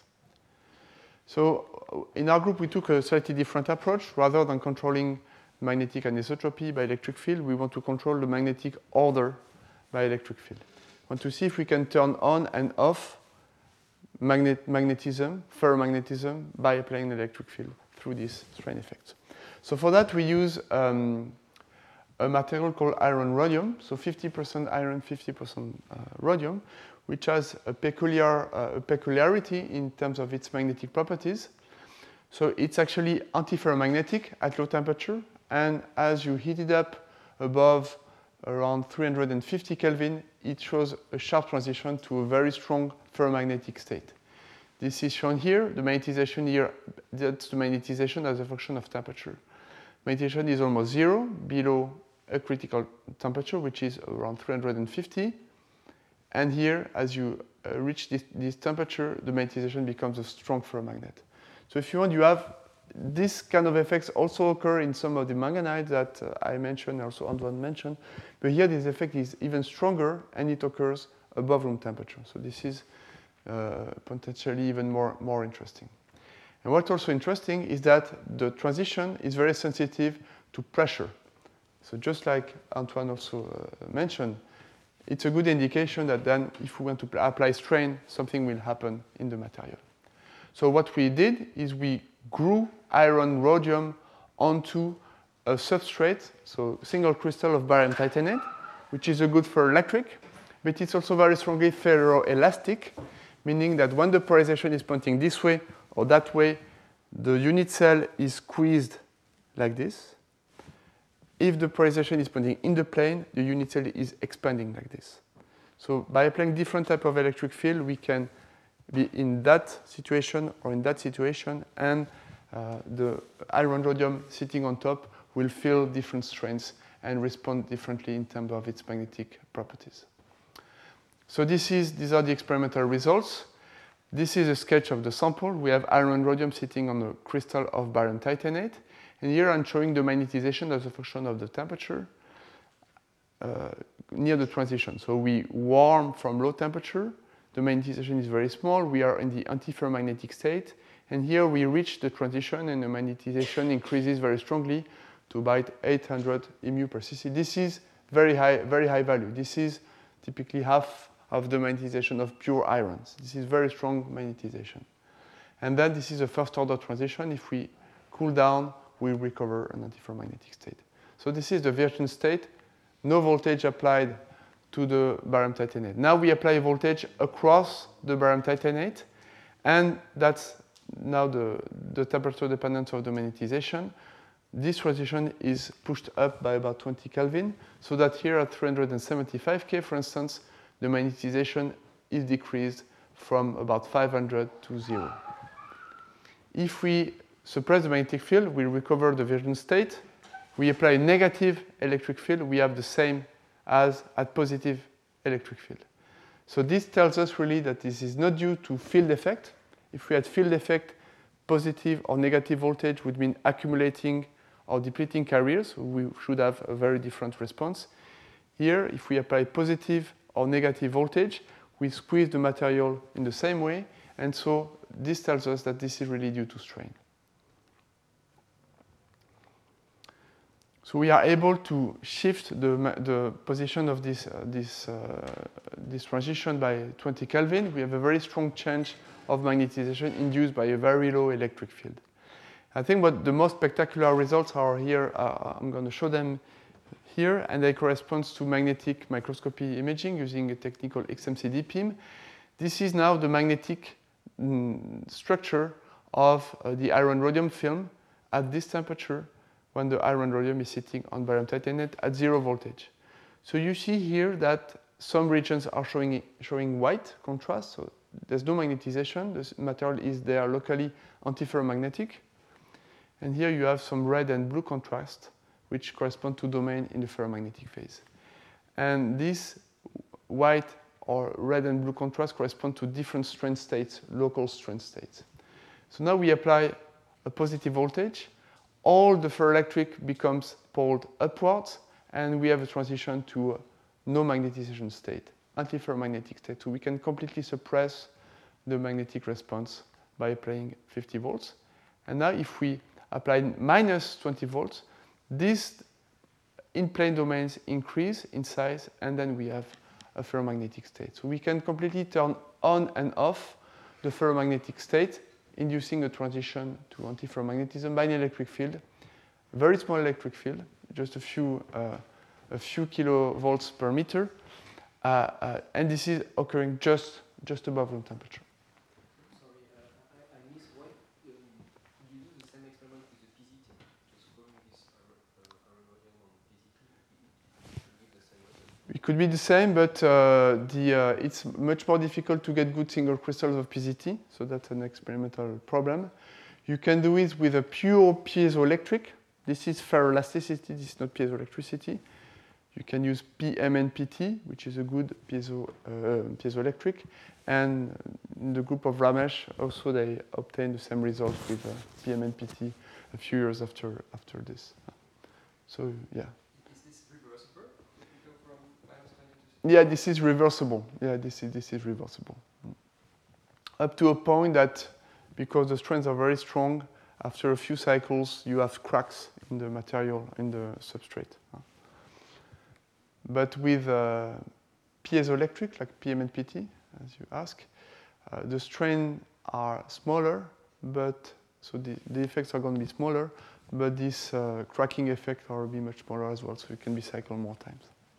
So in our group, we took a slightly different approach. Rather than controlling magnetic anisotropy by electric field, we want to control the magnetic order by electric field. We want to see if we can turn on and off magnetism, ferromagnetism, by applying an electric field through these strain effects. So for that, we use a material called iron rhodium, so 50% iron, 50% rhodium, which has a peculiarity in terms of its magnetic properties. So it's actually antiferromagnetic at low temperature, and as you heat it up above around 350 Kelvin, it shows a sharp transition to a very strong ferromagnetic state. This is shown here. The magnetization here, that's the magnetization as a function of temperature. Magnetization is almost zero, below a critical temperature, which is around 350. And here, as you reach this temperature, the magnetization becomes a strong ferromagnet. So if you want, you have this kind of effects also occur in some of the manganites that I mentioned, also Antoine mentioned. But here, this effect is even stronger, and it occurs above room temperature. So this is potentially even more interesting. And what's also interesting is that the transition is very sensitive to pressure. So just like Antoine also mentioned, it's a good indication that then if we want to apply strain, something will happen in the material. So what we did is we grew iron rhodium onto a substrate, so single crystal of barium titanate, which is a good ferroelectric, but it's also very strongly ferroelastic, meaning that when the polarization is pointing this way or that way, the unit cell is squeezed like this. If the polarization is pointing in the plane, the unit cell is expanding like this. So by applying different type of electric field, we can be in that situation or in that situation, and the iron rhodium sitting on top will feel different strains and respond differently in terms of its magnetic properties. So these are the experimental results. This is a sketch of the sample. We have iron rhodium sitting on a crystal of barium titanate. And here I'm showing the magnetization as a function of the temperature near the transition. So we warm from low temperature. The magnetization is very small. We are in the antiferromagnetic state. And here we reach the transition, and the magnetization increases very strongly to about 800 mu per cc. This is very high value. This is typically half of the magnetization of pure irons. This is very strong magnetization. And then this is a first order transition. If we cool down, we recover an antiferromagnetic state. So this is the virgin state, no voltage applied to the barium titanate. Now we apply voltage across the barium titanate, and that's now the temperature dependence of the magnetization. This transition is pushed up by about 20 Kelvin, so that here at 375 K, for instance, the magnetization is decreased from about 500 to 0. If we suppress the magnetic field, we recover the virgin state. We apply a negative electric field, we have the same as at positive electric field. So this tells us really that this is not due to field effect. If we had field effect, positive or negative voltage would mean accumulating or depleting carriers. We should have a very different response. Here, if we apply positive or negative voltage, we squeeze the material in the same way, and so this tells us that this is really due to strain. So we are able to shift the position of this transition by 20 Kelvin. We have a very strong change of magnetization induced by a very low electric field. I think what the most spectacular results are here, I'm going to show them here, and they correspond to magnetic microscopy imaging using a technique called XMCD PIM. This is now the magnetic structure of the iron rhodium film at this temperature when the iron rhodium is sitting on barium titanate at 0 voltage. So you see here that some regions are showing white contrast, so there's no magnetization. The material is there locally antiferromagnetic. And here you have some red and blue contrast, which correspond to domain in the ferromagnetic phase. And this white or red and blue contrast correspond to different strain states, local strain states. So now we apply a positive voltage. All the ferroelectric becomes poled upwards, and we have a transition to no magnetization state, antiferromagnetic state. So we can completely suppress the magnetic response by applying 50 volts. And now if we apply minus 20 volts, these in-plane domains increase in size, and then we have a ferromagnetic state. So we can completely turn on and off the ferromagnetic state, inducing a transition to antiferromagnetism by an electric field, very small electric field, just a few kilovolts per meter, and this is occurring just above room temperature. Sorry, I missed why you do the same experiment with the PZT, just following this iron rhodium on PZT. It should be the same result. It could be the same, but it's much more difficult to get good single crystals of PZT, so that's an experimental problem. You can do it with a pure piezoelectric. This is ferroelasticity, this is not piezoelectricity. You can use PMNPT, which is a good piezoelectric. And in the group of Ramesh, also they obtained the same result with PMNPT a few years after this. So, yeah. Is this reversible? If you go from -20 to Yeah, this is reversible. Yeah, this is reversible. Up to a point that, because the strains are very strong, after a few cycles, you have cracks in the material, in the substrate. But with piezoelectric, like PMNPT, as you ask, the strains are smaller, but so the effects are going to be smaller, but this cracking effect will be much smaller as well, so it can be cycled more times.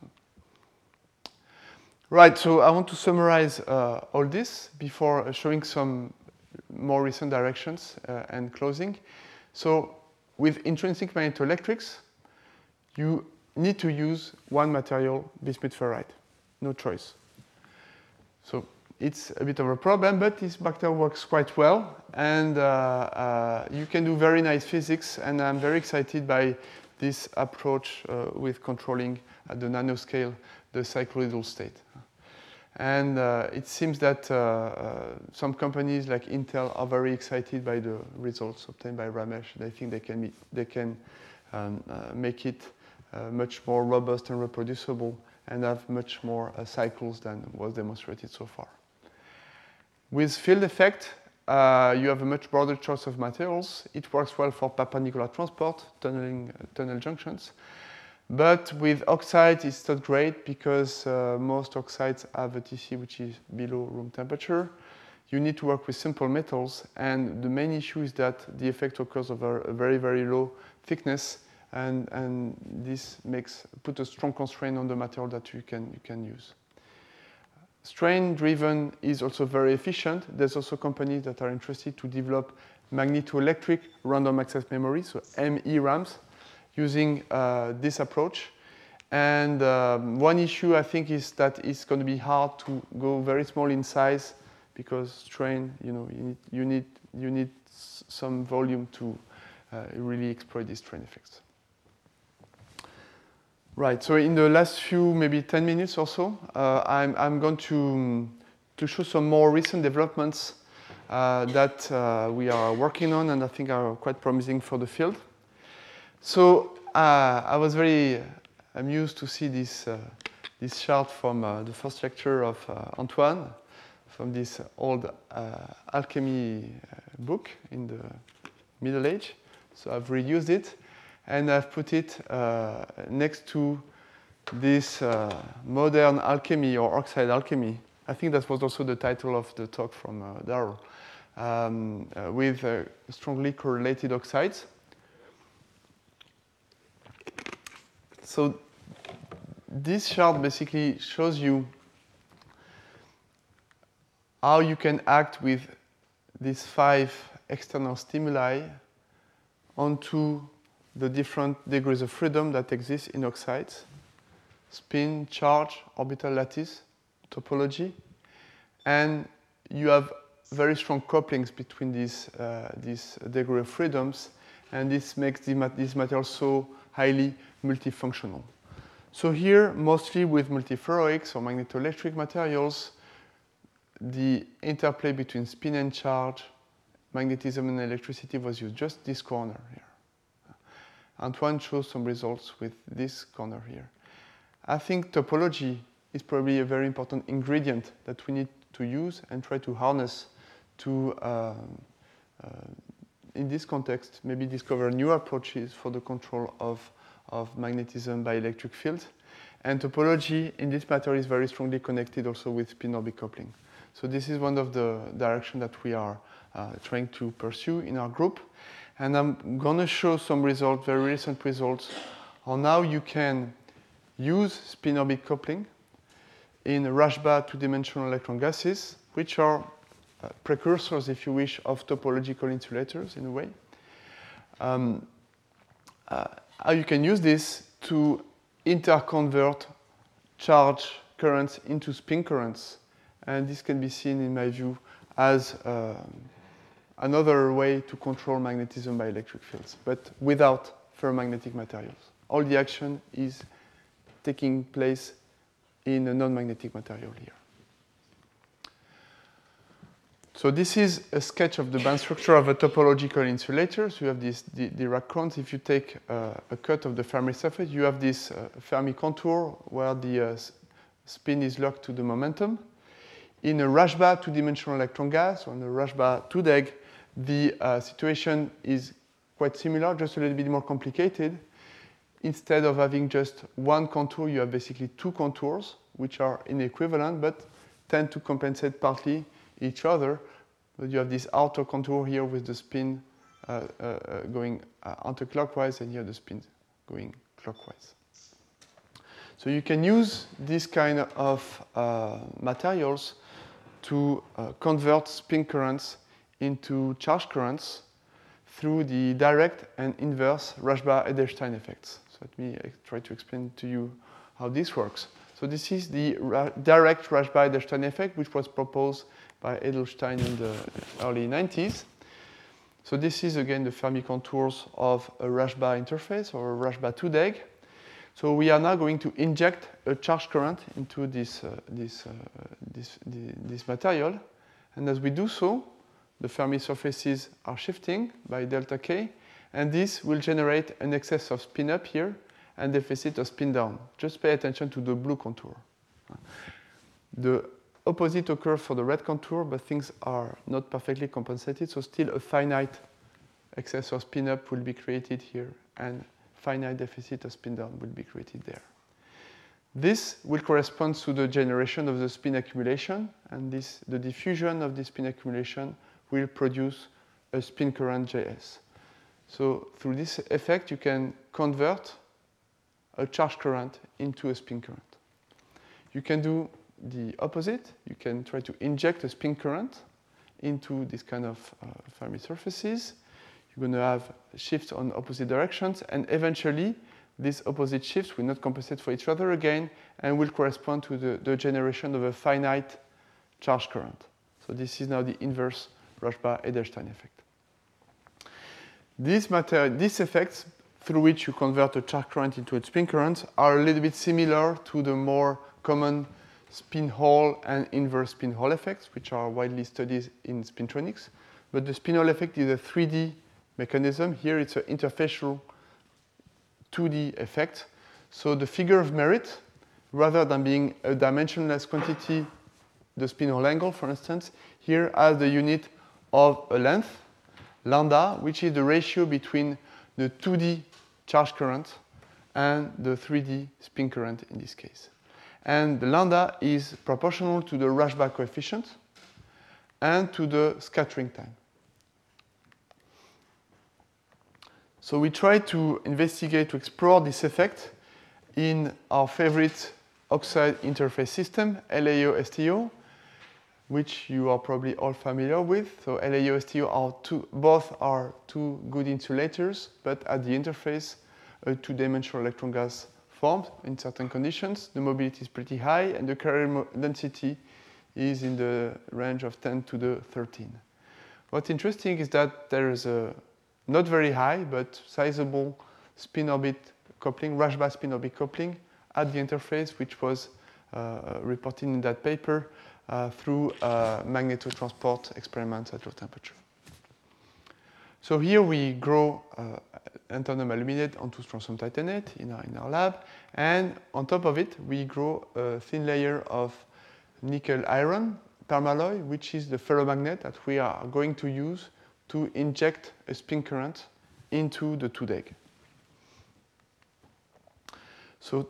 Right, so I want to summarize all this before showing some more recent directions and closing. So with intrinsic magnetoelectrics, you need to use one material, bismuth ferrite, no choice. So it's a bit of a problem, but this material works quite well, and you can do very nice physics, and I'm very excited by this approach with controlling at the nanoscale the cycloidal state. And it seems that some companies like Intel are very excited by the results obtained by Ramesh. They think they can make it much more robust and reproducible and have much more cycles than was demonstrated so far. With field effect, you have a much broader choice of materials. It works well for perpendicular transport, tunnel junctions. But with oxides, it's not great because most oxides have a TC which is below room temperature. You need to work with simple metals, and the main issue is that the effect occurs over a very, very low thickness, and this put a strong constraint on the material that you can use. Strain-driven is also very efficient. There's also companies that are interested to develop magnetoelectric random access memory, so MERAMs, using this approach. And one issue I think is that it's going to be hard to go very small in size because strain, you need some volume to really exploit these strain effects. Right. So in the last few, maybe 10 minutes or so, I'm going to show some more recent developments that we are working on and I think are quite promising for the field. So I was very amused to see this chart from the first lecture of Antoine, from this old alchemy book in the Middle Age. So I've reused it, and I've put it next to this modern alchemy or oxide alchemy. I think that was also the title of the talk from Darrell, with strongly correlated oxides. So this chart basically shows you how you can act with these 5 external stimuli onto the different degrees of freedom that exist in oxides: spin, charge, orbital lattice, topology. And you have very strong couplings between these degree of freedoms, and this makes these materials so highly multifunctional. So here, mostly with multiferroics or magnetoelectric materials, the interplay between spin and charge, magnetism and electricity was used, just this corner here. Antoine shows some results with this corner here. I think topology is probably a very important ingredient that we need to use and try to harness to, in this context, maybe discover new approaches for the control of magnetism by electric fields. And topology in this matter is very strongly connected also with spin-orbit coupling. So this is one of the directions that we are trying to pursue in our group. And I'm going to show some results, very recent results, on how you can use spin-orbit coupling in Rashba two-dimensional electron gases, which are precursors, if you wish, of topological insulators in a way. How you can use this to interconvert charge currents into spin currents. And this can be seen, in my view, as another way to control magnetism by electric fields, but without ferromagnetic materials. All the action is taking place in a non-magnetic material here. So this is a sketch of the band structure of a topological insulator. So you have these Dirac cones. If you take a cut of the Fermi surface, you have this Fermi contour where the spin is locked to the momentum. In a Rashba two-dimensional electron gas, or in a Rashba 2-deg, the situation is quite similar, just a little bit more complicated. Instead of having just one contour, you have basically 2 contours, which are inequivalent, but tend to compensate partly each other. But you have this outer contour here with the spin going anti-clockwise, and here the spin going clockwise. So you can use this kind of materials to convert spin currents into charge currents through the direct and inverse Rashba-Edelstein effects. So let me try to explain to you how this works. So this is the direct Rashba-Edelstein effect, which was proposed by Edelstein in the early 90s. So this is, again, the Fermi contours of a Rashba interface or a Rashba 2-deg. So we are now going to inject a charge current into this material. And as we do so, the Fermi surfaces are shifting by delta K, and this will generate an excess of spin up here and deficit of spin down. Just pay attention to the blue contour. The opposite occurs for the red contour, but things are not perfectly compensated, so still a finite excess of spin up will be created here, and finite deficit of spin down will be created there. This will correspond to the generation of the spin accumulation, and the diffusion of the spin accumulation will produce a spin current Js. So through this effect, you can convert a charge current into a spin current. You can do the opposite. You can try to inject a spin current into this kind of Fermi surfaces. You're going to have shifts on opposite directions, and eventually, these opposite shifts will not compensate for each other again and will correspond to the generation of a finite charge current. So this is now the inverse Rashba-Edelstein effect. These effects, through which you convert a charge current into a spin current, are a little bit similar to the more common spin Hall and inverse spin Hall effects, which are widely studied in spintronics. But the spin Hall effect is a 3D mechanism. Here it's an interfacial 2D effect. So the figure of merit, rather than being a dimensionless quantity, the spin Hall angle, for instance, here has the unit of a length, lambda, which is the ratio between the 2D charge current and the 3D spin current in this case. And the lambda is proportional to the Rashba coefficient and to the scattering time. So we try to investigate, to explore this effect in our favorite oxide interface system, LAO-STO, which you are probably all familiar with. So LAO-STO both are two good insulators, but at the interface, a two-dimensional electron gas formed in certain conditions. The mobility is pretty high, and the carrier density is in the range of 10 to the 13. What's interesting is that there is a not very high, but sizable spin-orbit coupling, Rashba spin-orbit coupling at the interface, which was reported in that paper through magnetotransport experiments at low temperature. So here we grow antimony aluminate onto strontium titanate in our lab, and on top of it we grow a thin layer of nickel iron permalloy, which is the ferromagnet that we are going to use to inject a spin current into the TUDEG. So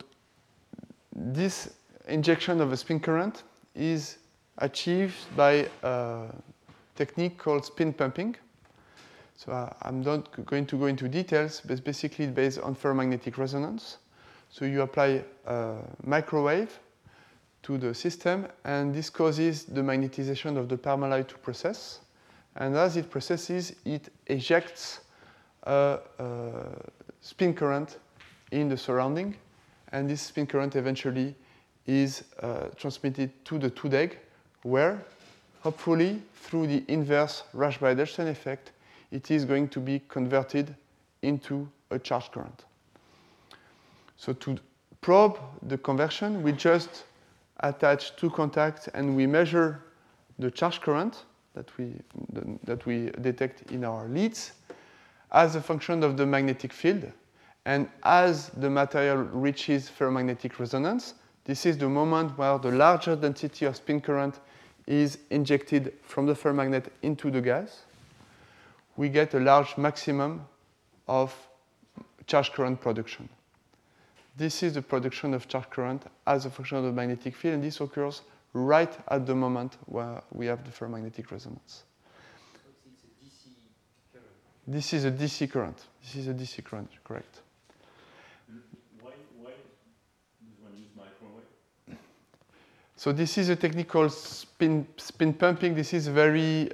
this injection of a spin current is achieved by a technique called spin pumping. So I'm not going to go into details, but basically it's based on ferromagnetic resonance. So you apply a microwave to the system, and this causes the magnetization of the permalloy to process. And as it processes, it ejects a spin current in the surrounding, and this spin current eventually is transmitted to the TUDEG, where, hopefully, through the inverse Rashba-Edelstein effect, it is going to be converted into a charge current. So to probe the conversion, we just attach two contacts and we measure the charge current that we detect in our leads as a function of the magnetic field. And as the material reaches ferromagnetic resonance, this is the moment where the larger density of spin current is injected from the ferromagnet into the gas. We get a large maximum of charge current production. This is the production of charge current as a function of the magnetic field, and this occurs right at the moment where we have the ferromagnetic resonance. So it's a DC current. This is a DC current. This is a DC current, correct. Why does one use microwave? So this is a technique called spin pumping. This is a very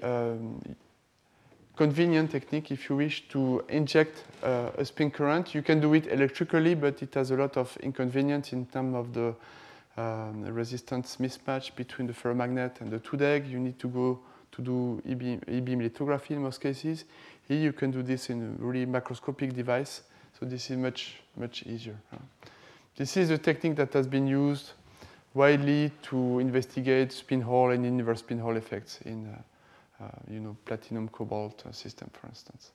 convenient technique if you wish to inject a spin current. You can do it electrically, but it has a lot of inconvenience in terms of the resistance mismatch between the ferromagnet and the TUDEG. You need to go to do E-beam lithography in most cases. Here you can do this in a really macroscopic device, so this is much easier. This is a technique that has been used widely to investigate spin Hall and inverse spin Hall effects in platinum cobalt system, for instance.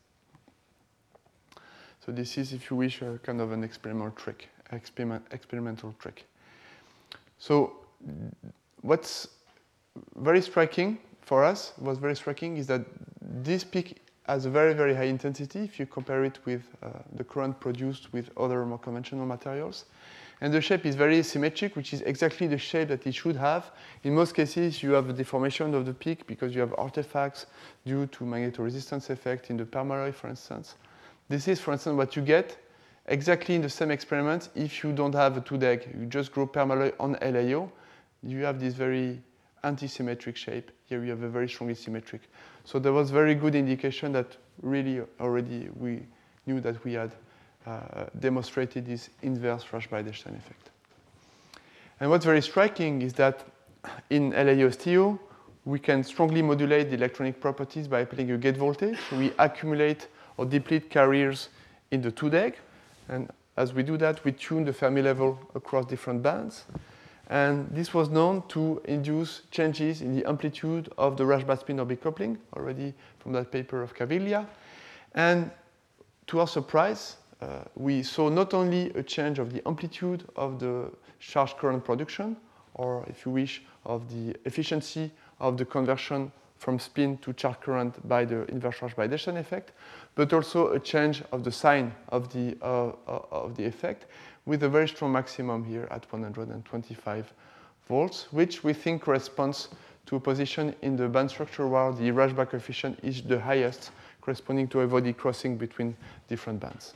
So this is, if you wish, a kind of an experimental trick. So what's very striking for us, is that this peak has a very, very high intensity if you compare it with the current produced with other more conventional materials. And the shape is very symmetric, which is exactly the shape that it should have. In most cases, you have a deformation of the peak because you have artifacts due to magnetoresistance effect in the permalloy, for instance. This is, for instance, what you get exactly in the same experiment if you don't have a TUDEG. You just grow permalloy on LAO. You have this very anti-symmetric shape. Here you have a very strongly symmetric. So there was very good indication that really already we knew that we had demonstrated this inverse Rush-Beidstein effect. And what's very striking is that in LAO-STO, we can strongly modulate the electronic properties by applying a gate voltage. We accumulate or deplete carriers in the 2-DEG. And as we do that, we tune the Fermi level across different bands. And this was known to induce changes in the amplitude of the Rashba spin-orbit coupling, already from that paper of Caviglia. And to our surprise, we saw not only a change of the amplitude of the charge current production, or if you wish, of the efficiency of the conversion from spin to charge current by the inverse Rush-Beidstein effect, but also a change of the sign of the effect, with a very strong maximum here at 125 volts, which we think corresponds to a position in the band structure where the Rashba coefficient is the highest, corresponding to a body crossing between different bands.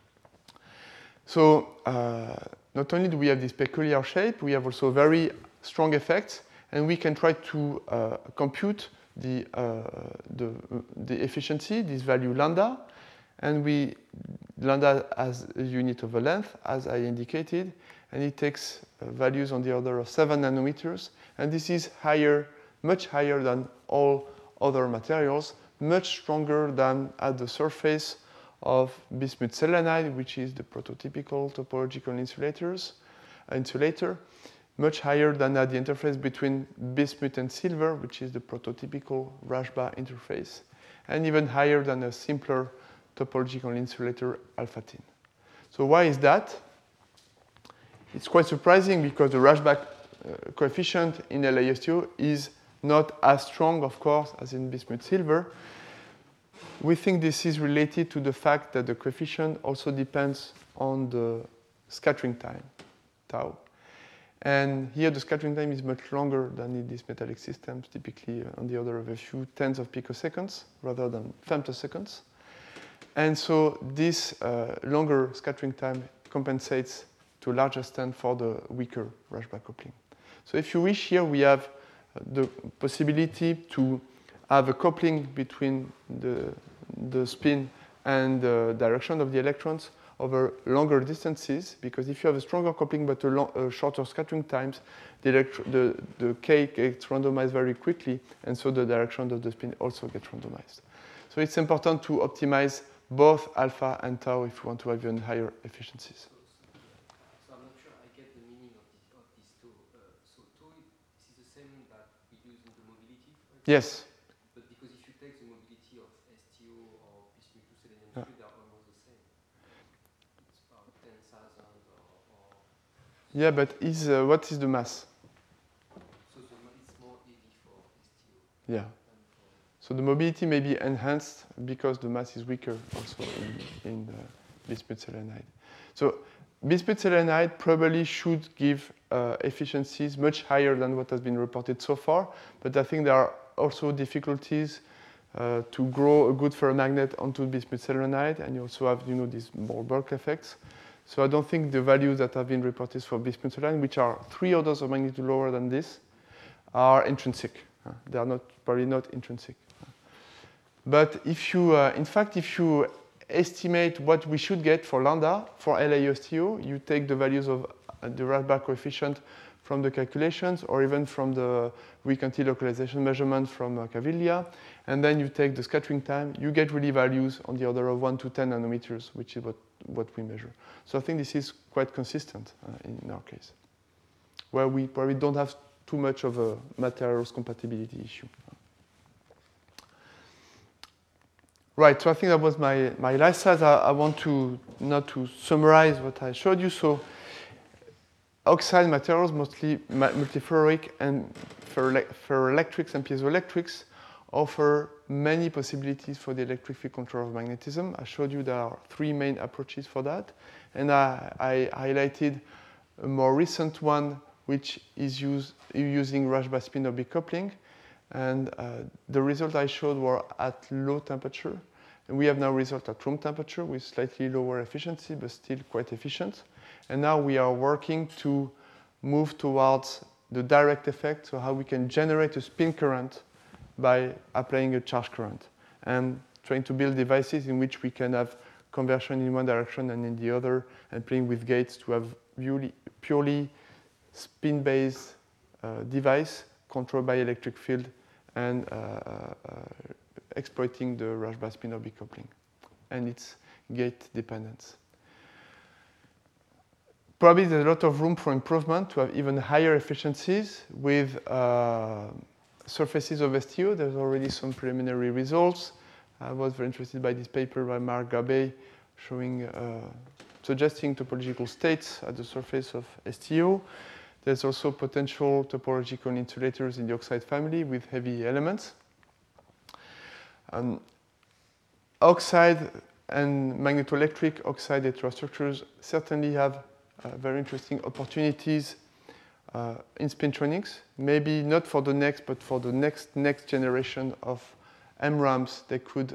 So not only do we have this peculiar shape, we have also very strong effects, and we can try to compute the efficiency, this value lambda, and lambda as a unit of a length, as I indicated, and it takes values on the order of 7 nanometers, and this is higher, much higher than all other materials, much stronger than at the surface of bismuth selenide, which is the prototypical topological insulator, much higher than at the interface between bismuth and silver, which is the prototypical Rashba interface, and even higher than a simpler topological insulator alpha-tin. So why is that? It's quite surprising because the Rashba coefficient in LAO-STO is not as strong, of course, as in bismuth silver. We think this is related to the fact that the coefficient also depends on the scattering time, tau. And here the scattering time is much longer than in these metallic systems, typically on the order of a few tens of picoseconds rather than femtoseconds. And so this longer scattering time compensates to a large extent for the weaker Rashba coupling. So if you wish, here we have the possibility to have a coupling between the spin and the direction of the electrons over longer distances, because if you have a stronger coupling but a shorter scattering times, the K gets randomized very quickly, and so the direction of the spin also gets randomized. So it's important to optimize both alpha and tau if you want to have even higher efficiencies. So I'm not sure I get the meaning of these two. So tau is the same that we use in the mobility, for example? Yes. But because if you take the mobility of STO or bismuth selenium, they are almost the same. It's about 10,000 or... Yeah, but what is the mass? So it's more heavy for STO. Yeah. So the mobility may be enhanced because the mass is weaker also in bismuth selenide. So bismuth selenide probably should give efficiencies much higher than what has been reported so far, but I think there are also difficulties to grow a good ferromagnet onto bismuth selenide, and you also have, these more bulk effects. So I don't think the values that have been reported for bismuth selenide, which are 3 orders of magnitude lower than this, are intrinsic. They are probably not intrinsic. But if you, in fact, if you estimate what we should get for lambda for LAO-STO, you take the values of the Rashba coefficient from the calculations, or even from the weak anti-localization measurement from Caviglia, and then you take the scattering time, you get really values on the order of 1 to 10 nanometers, which is what we measure. So I think this is quite consistent in our case, where we probably don't have too much of a materials compatibility issue. Right, so I think that was my last slide. I want to summarize what I showed you. So oxide materials, mostly multiferroic and ferroelectrics and piezoelectrics, offer many possibilities for the electric field control of magnetism. I showed you there are 3 main approaches for that. And I highlighted a more recent one, which is using Rashba spin-orbit coupling. And the result I showed were at low temperature. And we have now results at room temperature with slightly lower efficiency, but still quite efficient. And now we are working to move towards the direct effect, so how we can generate a spin current by applying a charge current, and trying to build devices in which we can have conversion in one direction and in the other, and playing with gates to have purely spin-based device controlled by electric field and exploiting the Rashba spin-orbit coupling and its gate dependence. Probably there's a lot of room for improvement to have even higher efficiencies with surfaces of STO. There's already some preliminary results. I was very interested by this paper by Marc Gabay showing, suggesting topological states at the surface of STO. There's also potential topological insulators in the oxide family with heavy elements. Oxide and magnetoelectric oxide heterostructures certainly have very interesting opportunities in spintronics. Maybe not for the next, but for the next generation of MRAMs, they could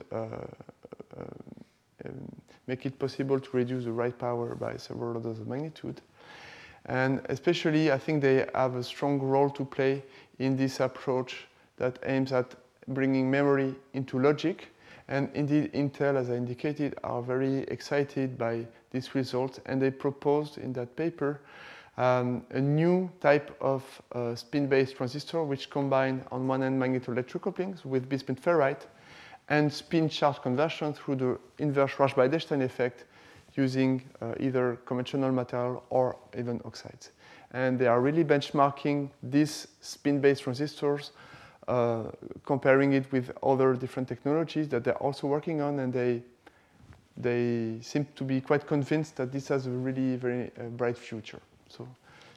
make it possible to reduce the write power by several orders of magnitude. And especially, I think they have a strong role to play in this approach that aims at bringing memory into logic. And indeed, Intel, as I indicated, are very excited by this result. And they proposed in that paper a new type of spin-based transistor, which combine on one end magnetoelectric couplings with bismuth ferrite and spin charge conversion through the inverse Rashba-Ederstein effect using either conventional material or even oxides. And they are really benchmarking these spin-based transistors, comparing it with other different technologies that they're also working on, and they seem to be quite convinced that this has a really very bright future. So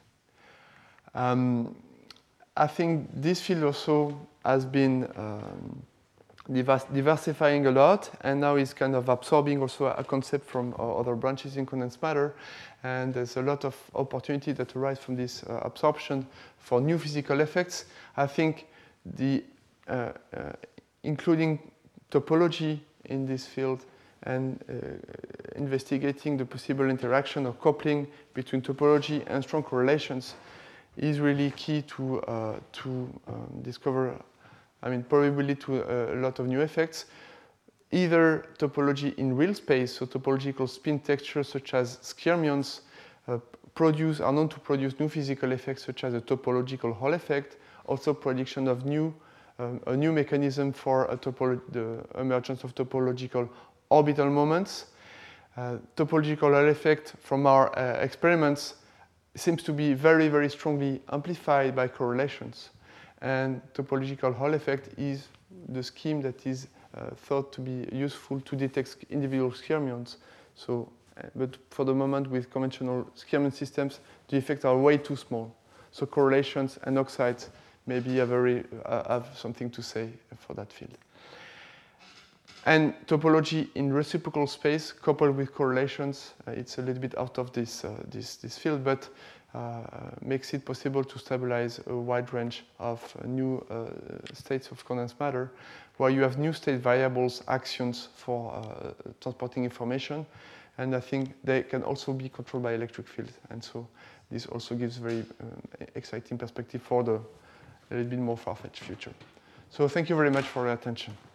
I think this field also has been diversifying a lot, and now is kind of absorbing also a concept from other branches in condensed matter. And there's a lot of opportunity that arise from this absorption for new physical effects. I think the including topology in this field and investigating the possible interaction or coupling between topology and strong correlations is really key to discover, I mean, probably lead to a lot of new effects. Either topology in real space, so topological spin textures such as skyrmions are known to produce new physical effects such as a topological Hall effect, also prediction of a new mechanism for the emergence of topological orbital moments. Topological Hall effect from our experiments seems to be very, very strongly amplified by correlations. And topological Hall effect is the scheme that is thought to be useful to detect individual skyrmions. So, but for the moment, with conventional skyrmion systems, the effects are way too small. So correlations and oxides maybe have something to say for that field. And topology in reciprocal space coupled with correlations, it's a little bit out of this field, but makes it possible to stabilize a wide range of new states of condensed matter, where you have new state variables, axions for transporting information, and I think they can also be controlled by electric fields. And so this also gives very exciting perspective for the a little bit more far-fetched future. So thank you very much for your attention.